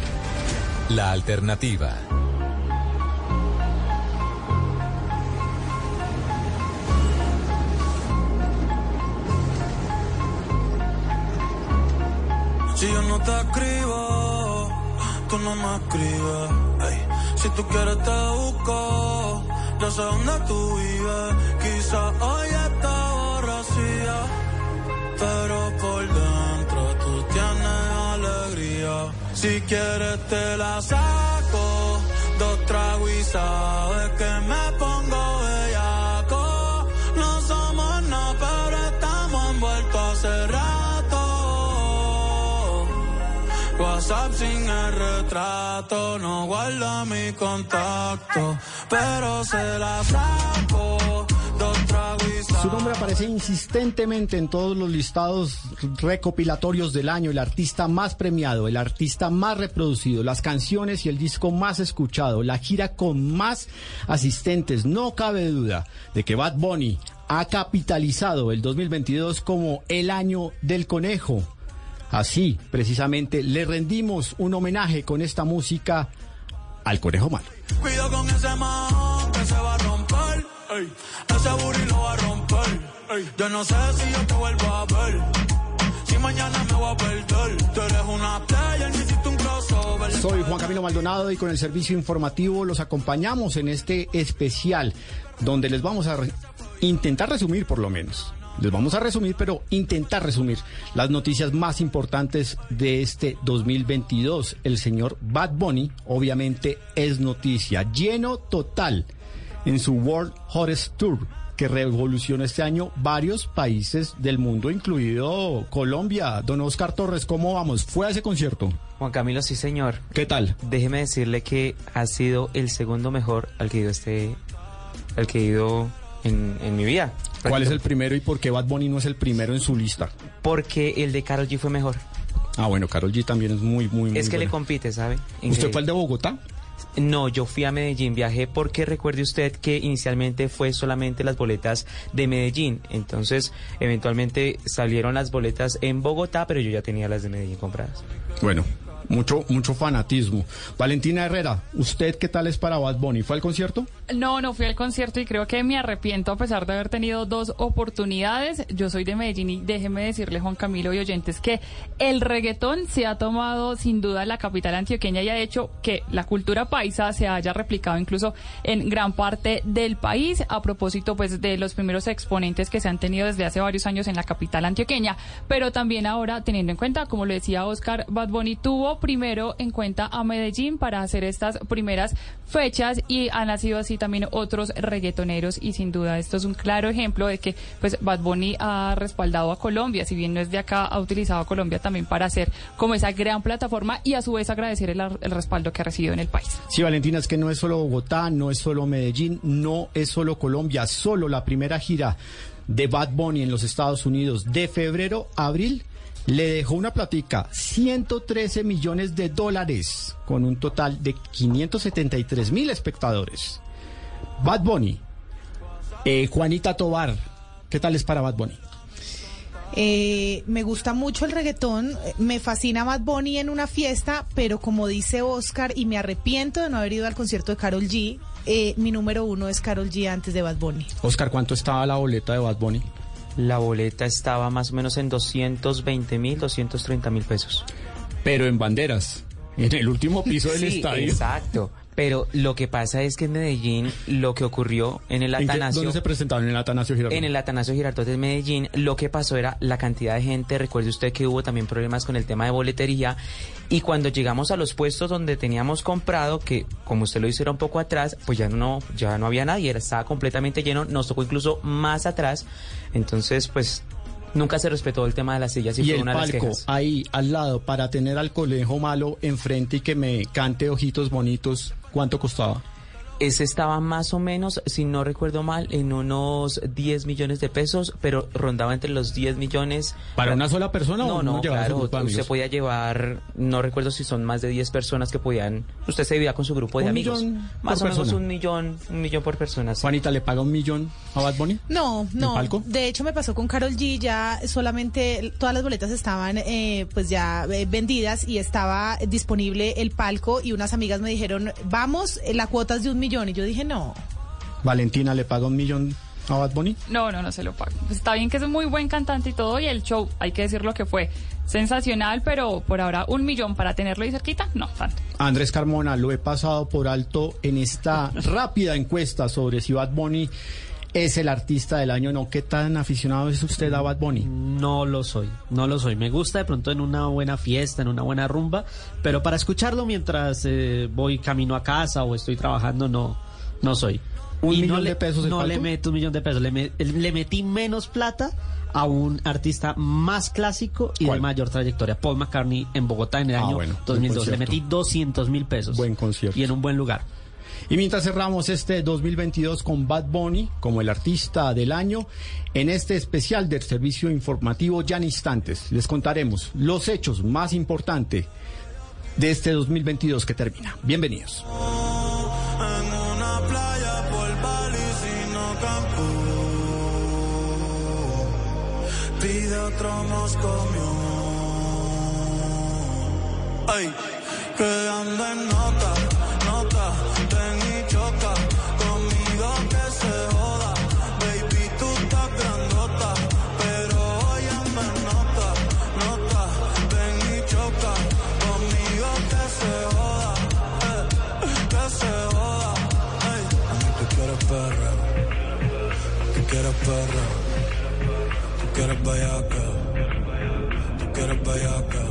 Speaker 5: La alternativa.
Speaker 1: Si yo no te escribo, tú no me escribes. Ey. Si tú quieres te busco, yo sé dónde tú vives. Quizás hoy está borracía, pero por dentro tú tienes alegría. Si quieres te la saco, dos tragos y sabes que me pongo bellaco. No somos nada, pero estamos envueltos hace rato. WhatsApp sin el retrato, no guarda mi contacto, pero se la saco, dos tragos y saco.
Speaker 3: Su nombre aparece insistentemente en todos los listados recopilatorios del año, el artista más premiado, el artista más reproducido, las canciones y el disco más escuchado, la gira con más asistentes. No cabe duda de que Bad Bunny ha capitalizado el dos mil veintidós como el año del conejo. Así, precisamente, le rendimos un homenaje con esta música al Conejo Malo.
Speaker 1: Cuido con ese man que se va a romper, ey. Ese booty lo va a romper, ey. Yo no sé si yo te vuelvo a ver, si mañana me voy a perder. Tú eres una playa, necesito un crossover.
Speaker 3: Soy Juan Camilo Maldonado y con el servicio informativo los acompañamos en este especial donde les vamos a re- intentar resumir por lo menos. Les vamos a resumir, pero intentar resumir las noticias más importantes de este dos mil veintidós. El señor Bad Bunny, obviamente, es noticia. Lleno total en su World Hottest Tour, que revoluciona este año varios países del mundo, incluido Colombia. Don Oscar Torres, ¿cómo vamos? ¿Fue a ese concierto?
Speaker 19: Juan Camilo, sí, señor.
Speaker 3: ¿Qué tal?
Speaker 19: Déjeme decirle que ha sido el segundo mejor al que he ido, este, al que he ido en, en mi vida.
Speaker 3: ¿Cuál es el primero y por qué Bad Bunny no es el primero en su lista?
Speaker 19: Porque el de Karol G fue mejor.
Speaker 3: Ah, bueno, Karol G también es muy, muy, muy
Speaker 19: Es que
Speaker 3: buena.
Speaker 19: le compite, ¿sabe?
Speaker 3: ¿Usted fue al de Bogotá?
Speaker 19: No, yo fui a Medellín, viajé porque recuerde usted que inicialmente fue solamente las boletas de Medellín, entonces eventualmente salieron las boletas en Bogotá, pero yo ya tenía las de Medellín compradas.
Speaker 3: Bueno, mucho, mucho fanatismo. Valentina Herrera, ¿usted qué tal es para Bad Bunny? ¿Fue al concierto?
Speaker 16: No, no fui al concierto y creo que me arrepiento a pesar de haber tenido dos oportunidades. Yo soy de Medellín y déjeme decirle, Juan Camilo y oyentes, que el reggaetón se ha tomado sin duda la capital antioqueña y ha hecho que la cultura paisa se haya replicado incluso en gran parte del país, a propósito pues de los primeros exponentes que se han tenido desde hace varios años en la capital antioqueña, pero también ahora teniendo en cuenta, como lo decía Oscar, Bad Bunny tuvo primero en cuenta a Medellín para hacer estas primeras fechas y han nacido así también otros reggaetoneros y sin duda esto es un claro ejemplo de que pues Bad Bunny ha respaldado a Colombia, si bien no es de acá, ha utilizado a Colombia también para hacer como esa gran plataforma y a su vez agradecer el, el respaldo que ha recibido en el país.
Speaker 3: Sí, Valentina, es que no es solo Bogotá, no es solo Medellín, no es solo Colombia, solo la primera gira de Bad Bunny en los Estados Unidos de febrero a abril le dejó una platica, ciento trece millones de dólares, con un total de quinientos setenta y tres mil espectadores. Bad Bunny, eh, Juanita Tovar, ¿qué tal es para Bad Bunny?
Speaker 9: Eh, me gusta mucho el reggaetón, me fascina Bad Bunny en una fiesta, pero como dice Oscar, y me arrepiento de no haber ido al concierto de Karol G, eh, mi número uno es Karol G antes de Bad Bunny.
Speaker 3: Oscar, ¿cuánto estaba la boleta de Bad Bunny?
Speaker 19: La boleta estaba más o menos en doscientos veinte mil, doscientos treinta mil pesos.
Speaker 3: Pero en banderas, en el último piso del
Speaker 19: sí,
Speaker 3: estadio.
Speaker 19: Exacto. Pero lo que pasa es que en Medellín, lo que ocurrió en el Atanasio...
Speaker 3: ¿Dónde se presentaron? ¿En el Atanasio Girardot?
Speaker 19: En el Atanasio Girardot de Medellín, lo que pasó era la cantidad de gente. Recuerde usted que hubo también problemas con el tema de boletería. Y cuando llegamos a los puestos donde teníamos comprado, que como usted lo hizo era un poco atrás, pues ya no, ya no había nadie, era, estaba completamente lleno. Nos tocó incluso más atrás. Entonces, pues... Nunca se respetó el tema de las sillas y,
Speaker 3: y
Speaker 19: fue
Speaker 3: el
Speaker 19: una de las
Speaker 3: palco
Speaker 19: quejas.
Speaker 3: ahí al lado para tener al Conejo Malo enfrente y que me cante Ojitos Bonitos, ¿cuánto costaba?
Speaker 19: Ese estaba más o menos, si no recuerdo mal, en unos diez millones de pesos, pero rondaba entre los diez millones.
Speaker 3: ¿Para una sola persona
Speaker 19: no,
Speaker 3: o
Speaker 19: no,
Speaker 3: no llevaba
Speaker 19: claro,
Speaker 3: su grupo de
Speaker 19: usted
Speaker 3: amigos?
Speaker 19: podía llevar, no recuerdo si son más de diez personas que podían, usted se dividía con su grupo de
Speaker 3: ¿Un
Speaker 19: amigos.
Speaker 3: millón
Speaker 19: Más o
Speaker 3: por
Speaker 19: menos
Speaker 3: persona?
Speaker 19: un millón, un millón por persona. Sí.
Speaker 3: Juanita, ¿le paga un millón a Bad Bunny?
Speaker 9: No, no.
Speaker 3: palco?
Speaker 9: De hecho, me pasó con Karol G. Ya solamente todas las boletas estaban eh, pues ya eh, vendidas y estaba disponible el palco y unas amigas me dijeron, vamos, la cuota es de un millón. Y yo dije, no.
Speaker 3: ¿Valentina le paga un millón a Bad Bunny?
Speaker 16: No, no, no se lo pago. Pues está bien que es un muy buen cantante y todo, y el show, hay que decir lo que fue sensacional, pero por ahora un millón para tenerlo ahí cerquita, no tanto.
Speaker 3: Andrés Carmona, lo he pasado por alto en esta rápida encuesta sobre si Bad Bunny es el artista del año o no. ¿Qué tan aficionado es usted a Bad Bunny?
Speaker 17: No lo soy, no lo soy. Me gusta de pronto en una buena fiesta, en una buena rumba, pero para escucharlo mientras eh, voy camino a casa o estoy trabajando, no, no soy.
Speaker 3: ¿Un
Speaker 17: Y
Speaker 3: millón
Speaker 17: no le,
Speaker 3: de pesos el
Speaker 17: No
Speaker 3: palco?
Speaker 17: le meto un millón de pesos, le, me- le metí menos plata a un artista más clásico y
Speaker 3: ¿Cuál?
Speaker 17: de mayor trayectoria, Paul McCartney en Bogotá en el
Speaker 3: Ah,
Speaker 17: año
Speaker 3: bueno,
Speaker 17: dos mil dos.
Speaker 3: buen
Speaker 17: Le
Speaker 3: concierto.
Speaker 17: metí doscientos mil pesos.
Speaker 3: Buen concierto.
Speaker 17: Y en un buen lugar.
Speaker 3: Y mientras cerramos este dos mil veintidós con Bad Bunny como el artista del año, en este especial del servicio informativo ya en instantes les contaremos los hechos más importantes de este dos mil veintidós que termina. Bienvenidos.
Speaker 1: En una playa por Bali, sino Cancún. Pide otro moscomión. Ay, que ando en nota, nota. ven y choca, conmigo que se joda. Baby, tú estás grandota, pero óyeme nota, nota. Ven y choca, conmigo que se joda, eh, que se joda. Ey. A mí tú quieres perra, tú quieres perra, tú quieres bellaca, tú quieres bellaca.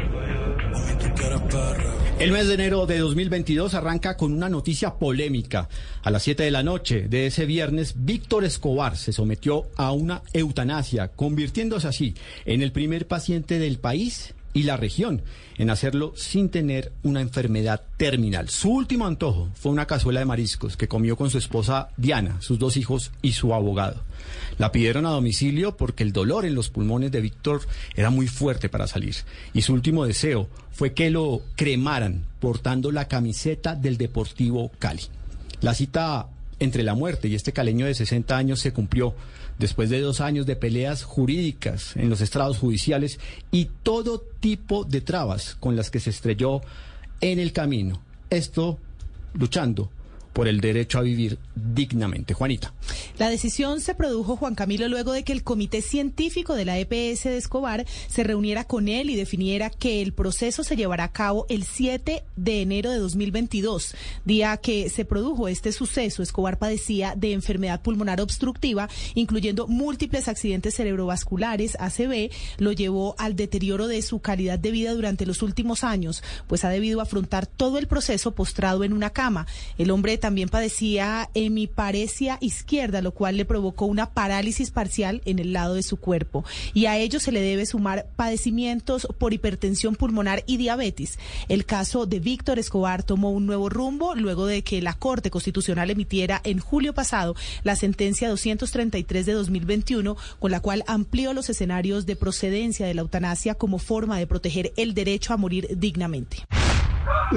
Speaker 1: A mí tú quieres perra.
Speaker 3: El mes de enero de dos mil veintidós arranca con una noticia polémica. A las siete de la noche de ese viernes, Víctor Escobar se sometió a una eutanasia, convirtiéndose así en el primer paciente del país y la región en hacerlo sin tener una enfermedad terminal. Su último antojo fue una cazuela de mariscos que comió con su esposa Diana, sus dos hijos y su abogado. La pidieron a domicilio porque el dolor en los pulmones de Víctor era muy fuerte para salir. Y su último deseo fue que lo cremaran portando la camiseta del Deportivo Cali. La cita entre la muerte y este caleño de sesenta años se cumplió después de dos años de peleas jurídicas en los estrados judiciales y todo tipo de trabas con las que se estrelló en el camino. Esto luchando por el derecho a vivir dignamente. Juanita.
Speaker 9: La decisión se produjo, Juan Camilo, luego de que el Comité Científico de la E P S de Escobar se reuniera con él y definiera que el proceso se llevará a cabo el siete de enero de dos mil veintidós, día que se produjo este suceso. Escobar padecía de enfermedad pulmonar obstructiva, incluyendo múltiples accidentes cerebrovasculares, A C V, lo llevó al deterioro de su calidad de vida durante los últimos años, pues ha debido afrontar todo el proceso postrado en una cama. El hombre también padecía hemiparesia izquierda, lo cual le provocó una parálisis parcial en el lado de su cuerpo. Y a ello se le debe sumar padecimientos por hipertensión pulmonar y diabetes. El caso de Víctor Escobar tomó un nuevo rumbo luego de que la Corte Constitucional emitiera en julio pasado la sentencia doscientos treinta y tres de dos mil veintiuno, con la cual amplió los escenarios de procedencia de la eutanasia como forma de proteger el derecho a morir dignamente.
Speaker 18: Y,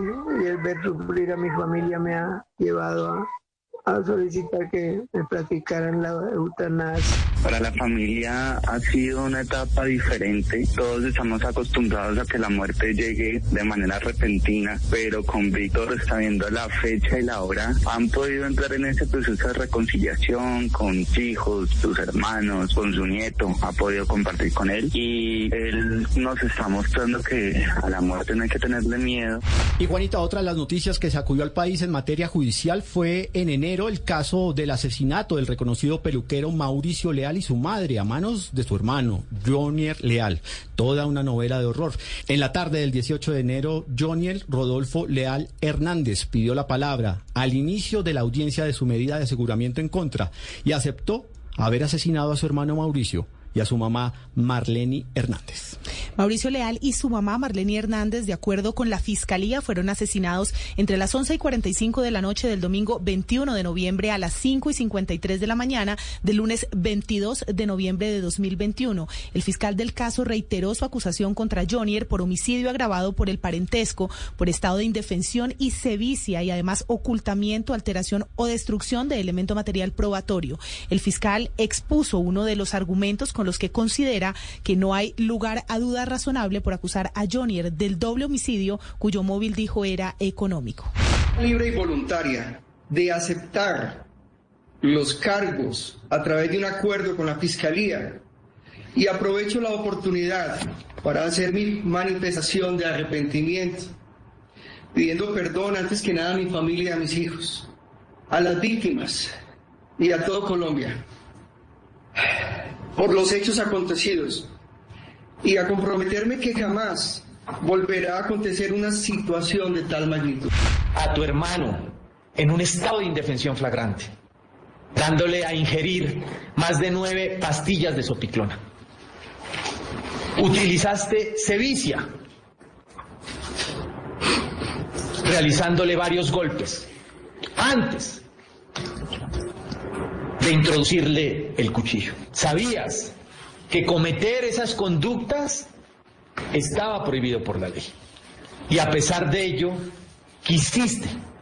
Speaker 18: y el ver sufrir a mi familia me ha llevado a, a solicitar que me practicaran la eutanasia.
Speaker 21: Para la familia ha sido una etapa diferente. Todos estamos acostumbrados a que la muerte llegue de manera repentina, pero con Víctor, sabiendo la fecha y la hora, han podido entrar en ese proceso de reconciliación con sus hijos, sus hermanos, con su nieto. Ha podido compartir con él y él nos está mostrando que a la muerte no hay que tenerle miedo.
Speaker 3: Y Juanita, otra de las noticias que sacudió al país en materia judicial fue en enero el caso del asesinato del reconocido peluquero Mauricio Leal y su madre a manos de su hermano, Jonier Leal. Toda una novela de horror. En la tarde del dieciocho de enero, Jonier Rodolfo Leal Hernández pidió la palabra al inicio de la audiencia de su medida de aseguramiento en contra y aceptó haber asesinado a su hermano Mauricio y a su mamá Marlene Hernández.
Speaker 9: Mauricio Leal y su mamá Marlene Hernández, de acuerdo con la Fiscalía, fueron asesinados entre las once y cuarenta y cinco de la noche del domingo veintiuno de noviembre a las cinco y cincuenta y tres de la mañana del lunes veintidós de noviembre de dos mil veintiuno. El fiscal del caso reiteró su acusación contra Jonier por homicidio agravado por el parentesco, por estado de indefensión y sevicia y además ocultamiento, alteración o destrucción de elemento material probatorio. El fiscal expuso uno de los argumentos con los que considera que no hay lugar a duda razonable por acusar a Jonier del doble homicidio cuyo móvil dijo era económico.
Speaker 22: Libre y voluntaria de aceptar los cargos a través de un acuerdo con la Fiscalía y aprovecho la oportunidad para hacer mi manifestación de arrepentimiento, pidiendo perdón antes que nada a mi familia y a mis hijos, a las víctimas y a todo Colombia por los hechos acontecidos y a comprometerme que jamás volverá a acontecer una situación de tal magnitud.
Speaker 23: A tu hermano en un estado de indefensión flagrante, dándole a ingerir más de nueve pastillas de sopiclona. Utilizaste sevicia, realizándole varios golpes antes de introducirle el cuchillo. Sabías que cometer esas conductas estaba prohibido por la ley. Y a pesar de ello, quisiste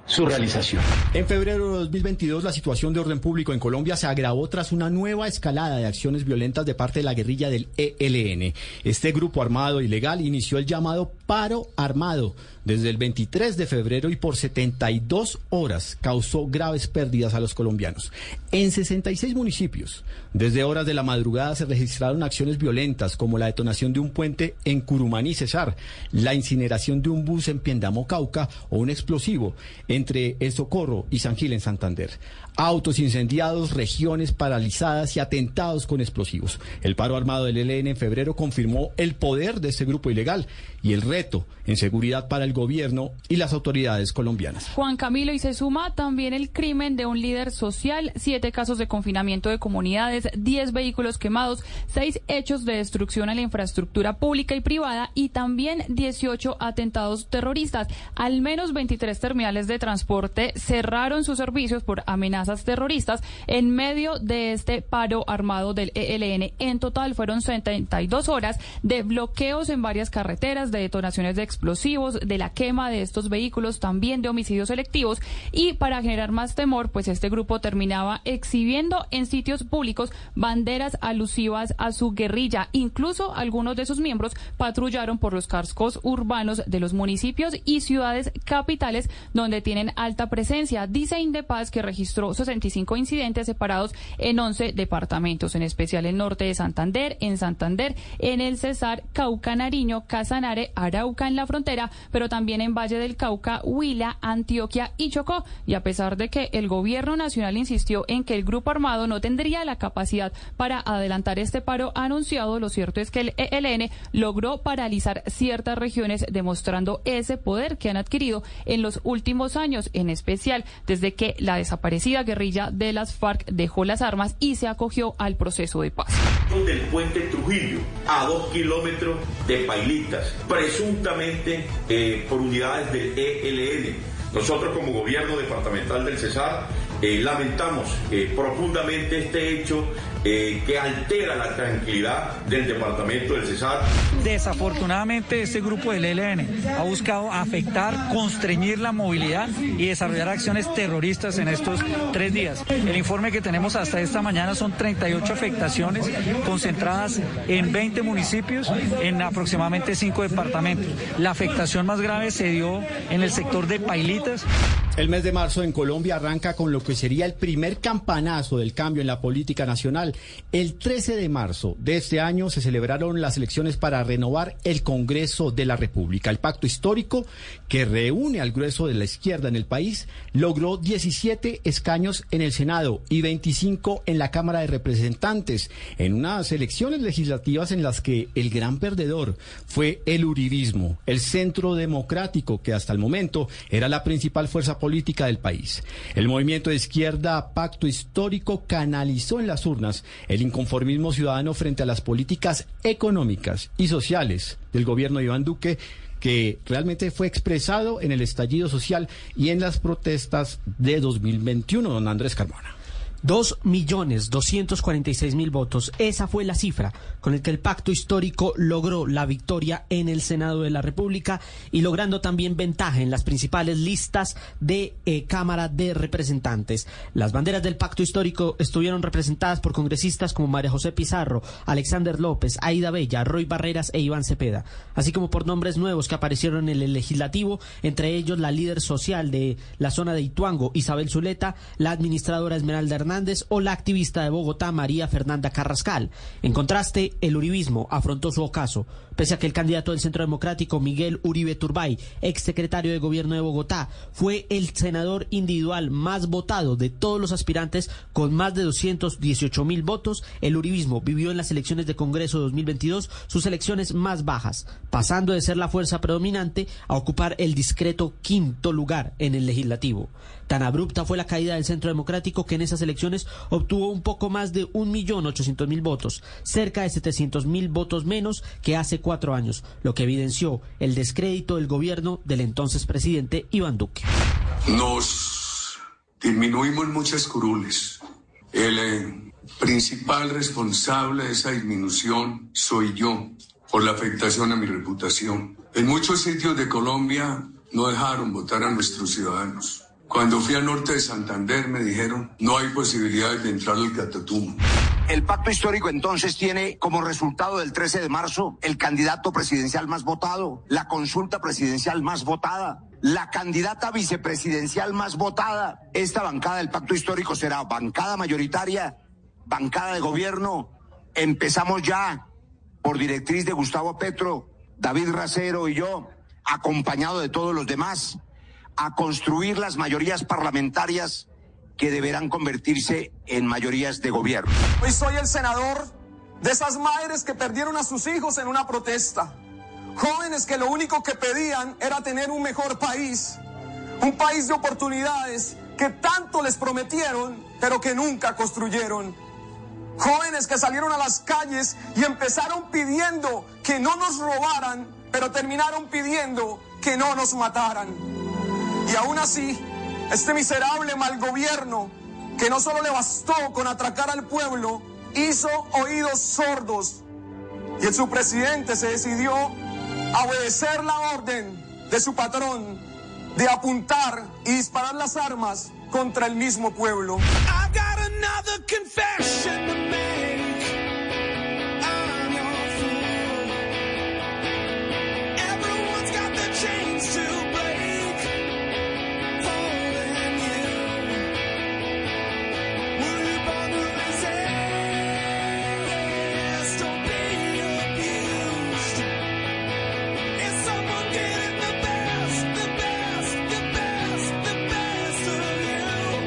Speaker 23: su realización.
Speaker 3: En febrero de dos mil veintidós, la situación de orden público en Colombia se agravó tras una nueva escalada de acciones violentas de parte de la guerrilla del E L N. Este grupo armado ilegal inició el llamado paro armado desde el veintitrés de febrero y por setenta y dos horas causó graves pérdidas a los colombianos. En sesenta y seis municipios, desde horas de la madrugada se registraron acciones violentas como la detonación de un puente en Curumaní, Cesar, la incineración de un bus en Piendamó, Cauca, o un explosivo entre El Socorro y San Gil en Santander. Autos incendiados, regiones paralizadas y atentados con explosivos. El paro armado del E L N en febrero confirmó el poder de este grupo ilegal y el reto en seguridad para el gobierno y las autoridades colombianas.
Speaker 16: Juan Camilo, y se suma también el crimen de un líder social, siete casos de confinamiento de comunidades, diez vehículos quemados, seis hechos de destrucción a la infraestructura pública y privada y también dieciocho atentados terroristas. Al menos veintitrés terminales de transporte cerraron sus servicios por amenazas terroristas en medio de este paro armado del E L N. En total fueron setenta y dos horas de bloqueos en varias carreteras, de detonaciones de explosivos, de la quema de estos vehículos, también de homicidios selectivos, y para generar más temor, pues este grupo terminaba exhibiendo en sitios públicos banderas alusivas a su guerrilla. Incluso algunos de sus miembros patrullaron por los cascos urbanos de los municipios y ciudades capitales donde tienen alta presencia. Dice Indepaz que registró sesenta y cinco incidentes separados en once departamentos, en especial el norte de Santander, en Santander, en el Cesar, Cauca, Nariño, Casanare, Arauca en la frontera, pero también en Valle del Cauca, Huila, Antioquia y Chocó. Y a pesar de que el gobierno nacional insistió en que el grupo armado no tendría la capacidad para adelantar este paro anunciado, lo cierto es que el E L N logró paralizar ciertas regiones, demostrando ese poder que han adquirido en los últimos años, en especial desde que la desaparecida guerrilla de las FARC dejó las armas y se acogió al proceso de paz.
Speaker 6: Del puente Trujillo, a dos kilómetros de Pailitas, presuntamente eh, por unidades del E L N. Nosotros como gobierno departamental del Cesar eh, lamentamos eh, profundamente este hecho eh, que altera la tranquilidad del departamento del Cesar.
Speaker 7: Desafortunadamente este grupo del E L N ha buscado afectar, constreñir la movilidad y desarrollar acciones terroristas en estos tres días. El informe que tenemos hasta esta mañana son treinta y ocho afectaciones concentradas en veinte municipios en aproximadamente cinco departamentos. La afectación más grave se dio en el sector de Pailitas.
Speaker 3: El mes de marzo en Colombia arranca con lo que sería el primer campanazo del cambio en la política nacional. El trece de marzo de este año se celebraron las elecciones para renovar el Congreso de la República. El pacto histórico que reúne al grueso de la izquierda en el país logró diecisiete escaños en el Senado y veinticinco en la Cámara de Representantes, en unas elecciones legislativas en las que el gran perdedor fue el uribismo, el Centro Democrático, que hasta el momento era la principal fuerza política del país. El movimiento de izquierda Pacto Histórico canalizó en las urnas el inconformismo ciudadano frente a las políticas económicas y sociales del gobierno de Iván Duque, que realmente fue expresado en el estallido social y en las protestas de dos mil veintiuno, don Andrés Carmona.
Speaker 17: Dos millones doscientos cuarenta y seis mil votos. Esa fue la cifra con la que el pacto histórico logró la victoria en el Senado de la República y logrando también ventaja en las principales listas de eh, Cámara de Representantes. Las banderas del pacto histórico estuvieron representadas por congresistas como María José Pizarro, Alexander López, Aida Bella, Roy Barreras e Iván Cepeda, así como por nombres nuevos que aparecieron en el legislativo, entre ellos la líder social de la zona de Ituango, Isabel Zuleta, la administradora Esmeralda Hernández o la activista de Bogotá, María Fernanda Carrascal. En contraste, el uribismo afrontó su ocaso, pese a que el candidato del Centro Democrático, Miguel Uribe Turbay, exsecretario de Gobierno de Bogotá, fue el senador individual más votado de todos los aspirantes con más de doscientos dieciocho mil votos. El uribismo vivió en las elecciones de Congreso dos mil veintidós sus elecciones más bajas, pasando de ser la fuerza predominante a ocupar el discreto quinto lugar en el legislativo. Tan abrupta fue la caída del Centro Democrático que en esas elecciones obtuvo un poco más de un millón ochocientos mil votos, cerca de setecientos mil votos menos que hace cuatro años, lo que evidenció el descrédito del gobierno del entonces presidente Iván Duque.
Speaker 20: Nos disminuimos muchas curules. El eh, principal responsable de esa disminución soy yo, por la afectación a mi reputación. En muchos sitios de Colombia no dejaron votar a nuestros ciudadanos. Cuando fui a Norte de Santander me dijeron, no hay posibilidades de entrar al Catatumbo.
Speaker 2: El pacto histórico entonces tiene como resultado del trece de marzo el candidato presidencial más votado, la consulta presidencial más votada, la candidata vicepresidencial más votada. Esta bancada del pacto histórico será bancada mayoritaria, bancada de gobierno. Empezamos ya por directriz de Gustavo Petro, David Racero y yo, acompañado de todos los demás, a construir las mayorías parlamentarias que deberán convertirse en mayorías de gobierno.
Speaker 8: Hoy soy el senador de esas madres que perdieron a sus hijos en una protesta. Jóvenes que lo único que pedían era tener un mejor país, un país de oportunidades que tanto les prometieron, pero que nunca construyeron. Jóvenes que salieron a las calles y empezaron pidiendo que no nos robaran, pero terminaron pidiendo que no nos mataran. Y aún así, este miserable mal gobierno, que no solo le bastó con atracar al pueblo, hizo oídos sordos. Y su presidente se decidió a obedecer la orden de su patrón de apuntar y disparar las armas contra el mismo pueblo. I got another confession to make. I'm your fool. Everyone's got the chains to break. Holding you. Will you bother resist? Don't be abused. Is someone getting the best, the best, the best, the best of you?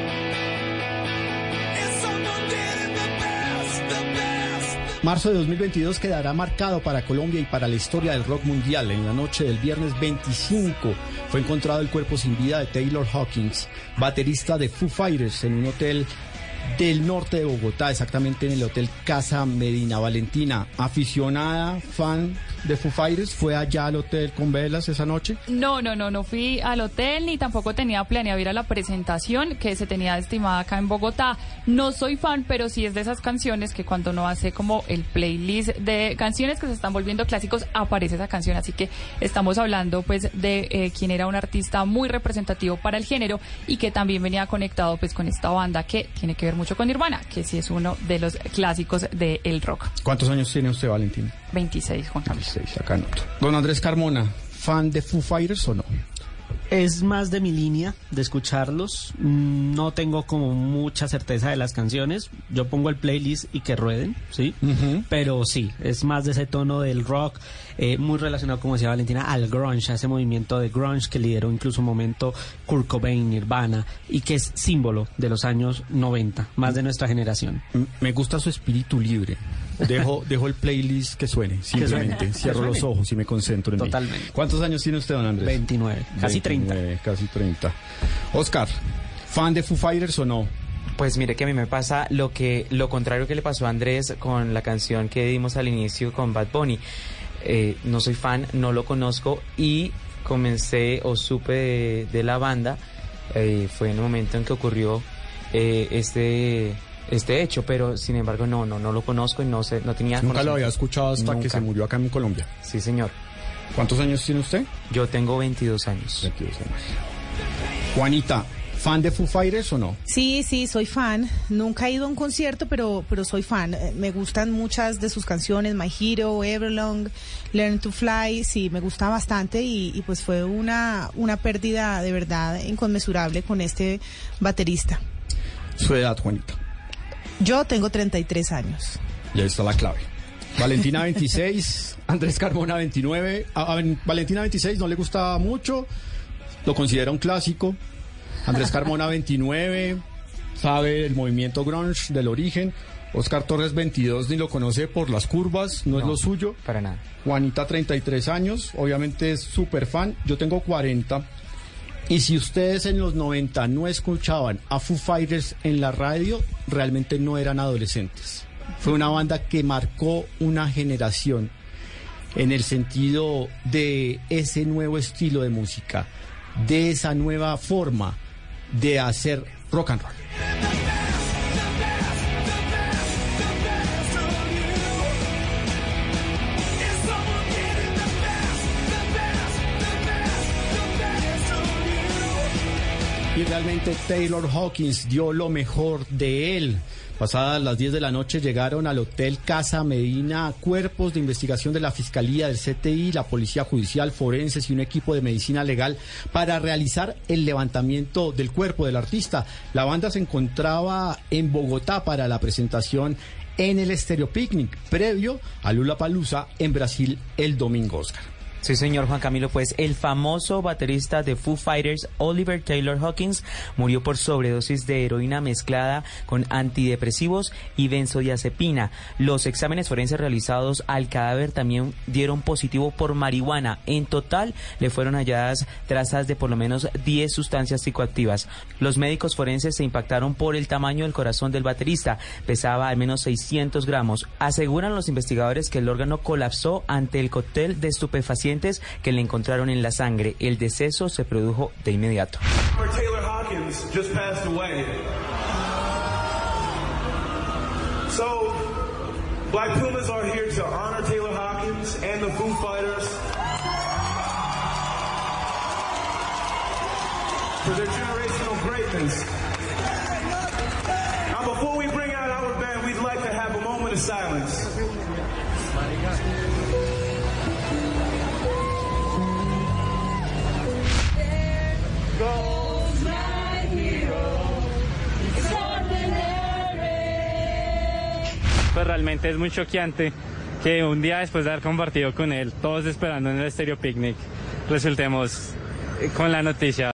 Speaker 8: Is someone getting the best, the best?
Speaker 3: Marzo de dos mil veintidós quedará marcado para Colombia y para la historia del rock mundial. En la noche del viernes veinticinco fue encontrado el cuerpo sin vida de Taylor Hawkins, baterista de Foo Fighters, en un hotel del norte de Bogotá, exactamente en el Hotel Casa Medina. Valentina, aficionada, fan de Foo Fighters, ¿fue allá al hotel con velas esa noche?
Speaker 16: No, no, no, no fui al hotel ni tampoco tenía planeado ir a la presentación que se tenía estimada acá en Bogotá. No soy fan, pero sí es de esas canciones que cuando uno hace como el playlist de canciones que se están volviendo clásicos, aparece esa canción. Así que estamos hablando pues de eh, quien era un artista muy representativo para el género y que también venía conectado pues con esta banda que tiene que ver mucho con Nirvana, que sí es uno de los clásicos del rock.
Speaker 3: ¿Cuántos años tiene usted, Valentina?
Speaker 16: veintiséis, Juan Carlos.
Speaker 3: veintiséis, acá anoto. Don Andrés Carmona, ¿fan de Foo Fighters o no?
Speaker 17: Es más de mi línea de escucharlos. No tengo como mucha certeza de las canciones. Yo pongo el playlist y que rueden, ¿sí? Uh-huh. Pero sí, es más de ese tono del rock, eh, muy relacionado, como decía Valentina, al grunge, a ese movimiento de grunge que lideró incluso un momento Kurt Cobain, Nirvana, y que es símbolo de los años noventa, más de nuestra generación.
Speaker 3: Me gusta su espíritu libre. Dejo, dejo el playlist que suene, simplemente. Que suene. Cierro los ojos y me concentro en
Speaker 17: Totalmente.
Speaker 3: mí. ¿Cuántos años tiene usted, don Andrés?
Speaker 17: veintinueve, casi treinta.
Speaker 3: Casi treinta. Oscar, ¿fan de Foo Fighters o no?
Speaker 19: Pues mire que a mí me pasa lo que lo contrario que le pasó a Andrés con la canción que dimos al inicio con Bad Bunny. Eh, no soy fan, no lo conozco y comencé o supe de, de la banda. Eh, fue en el momento en que ocurrió eh, este... este hecho, pero sin embargo no, no, no lo conozco y no sé, no tenía.
Speaker 3: Nunca lo había escuchado hasta Nunca. que se murió acá en Colombia.
Speaker 19: Sí, señor.
Speaker 3: ¿Cuántos años tiene usted?
Speaker 19: Yo tengo veintidós años.
Speaker 3: veintidós años. Juanita, ¿fan de Foo Fighters o no?
Speaker 9: Sí, sí, soy fan. Nunca he ido a un concierto, pero, pero soy fan. Me gustan muchas de sus canciones, My Hero, Everlong, Learn to Fly. Sí, me gusta bastante y, y pues fue una, una pérdida de verdad inconmensurable con este baterista.
Speaker 3: Su edad, Juanita.
Speaker 9: Yo tengo treinta y tres años.
Speaker 3: Y ahí está la clave. Valentina, veintiséis. Andrés Carmona, veintinueve. A, a Valentina, veintiséis, no le gusta mucho. Lo considera un clásico. Andrés Carmona, veintinueve. Sabe el movimiento grunge, del origen. Oscar Torres, veintidós, ni lo conoce por las curvas. No, no es lo suyo.
Speaker 19: Para nada.
Speaker 3: Juanita, treinta y tres años. Obviamente es súper fan. Yo tengo cuarenta. Y si ustedes en los noventa no escuchaban a Foo Fighters en la radio, realmente no eran adolescentes. Fue una banda que marcó una generación en el sentido de ese nuevo estilo de música, de esa nueva forma de hacer rock and roll. Y realmente Taylor Hawkins dio lo mejor de él. Pasadas las diez de la noche llegaron al Hotel Casa Medina cuerpos de investigación de la Fiscalía, del C T I, la Policía Judicial, forenses y un equipo de medicina legal para realizar el levantamiento del cuerpo del artista. La banda se encontraba en Bogotá para la presentación en el Stereo Picnic, previo a Lollapalooza en Brasil el domingo, Oscar.
Speaker 19: Sí, señor Juan Camilo, pues el famoso baterista de Foo Fighters, Oliver Taylor Hawkins, murió por sobredosis de heroína mezclada con antidepresivos y benzodiazepina. Los exámenes forenses realizados al cadáver también dieron positivo por marihuana. En total, le fueron halladas trazas de por lo menos diez sustancias psicoactivas. Los médicos forenses se impactaron por el tamaño del corazón del baterista. Pesaba al menos seiscientos gramos. Aseguran los investigadores que el órgano colapsó ante el cóctel de estupefacientes que le encontraron en la sangre. El deceso se produjo de inmediato.
Speaker 4: Taylor Hawkins just passed away. So, Black Pumas are here to honor Taylor Hawkins and the Foo Fighters for their generational greatness. Now, before we bring out our band, we'd like to have a moment of silence.
Speaker 11: Pues realmente es muy choqueante que un día después de haber compartido con él, todos esperando en el Stereo Picnic, resultemos con la noticia.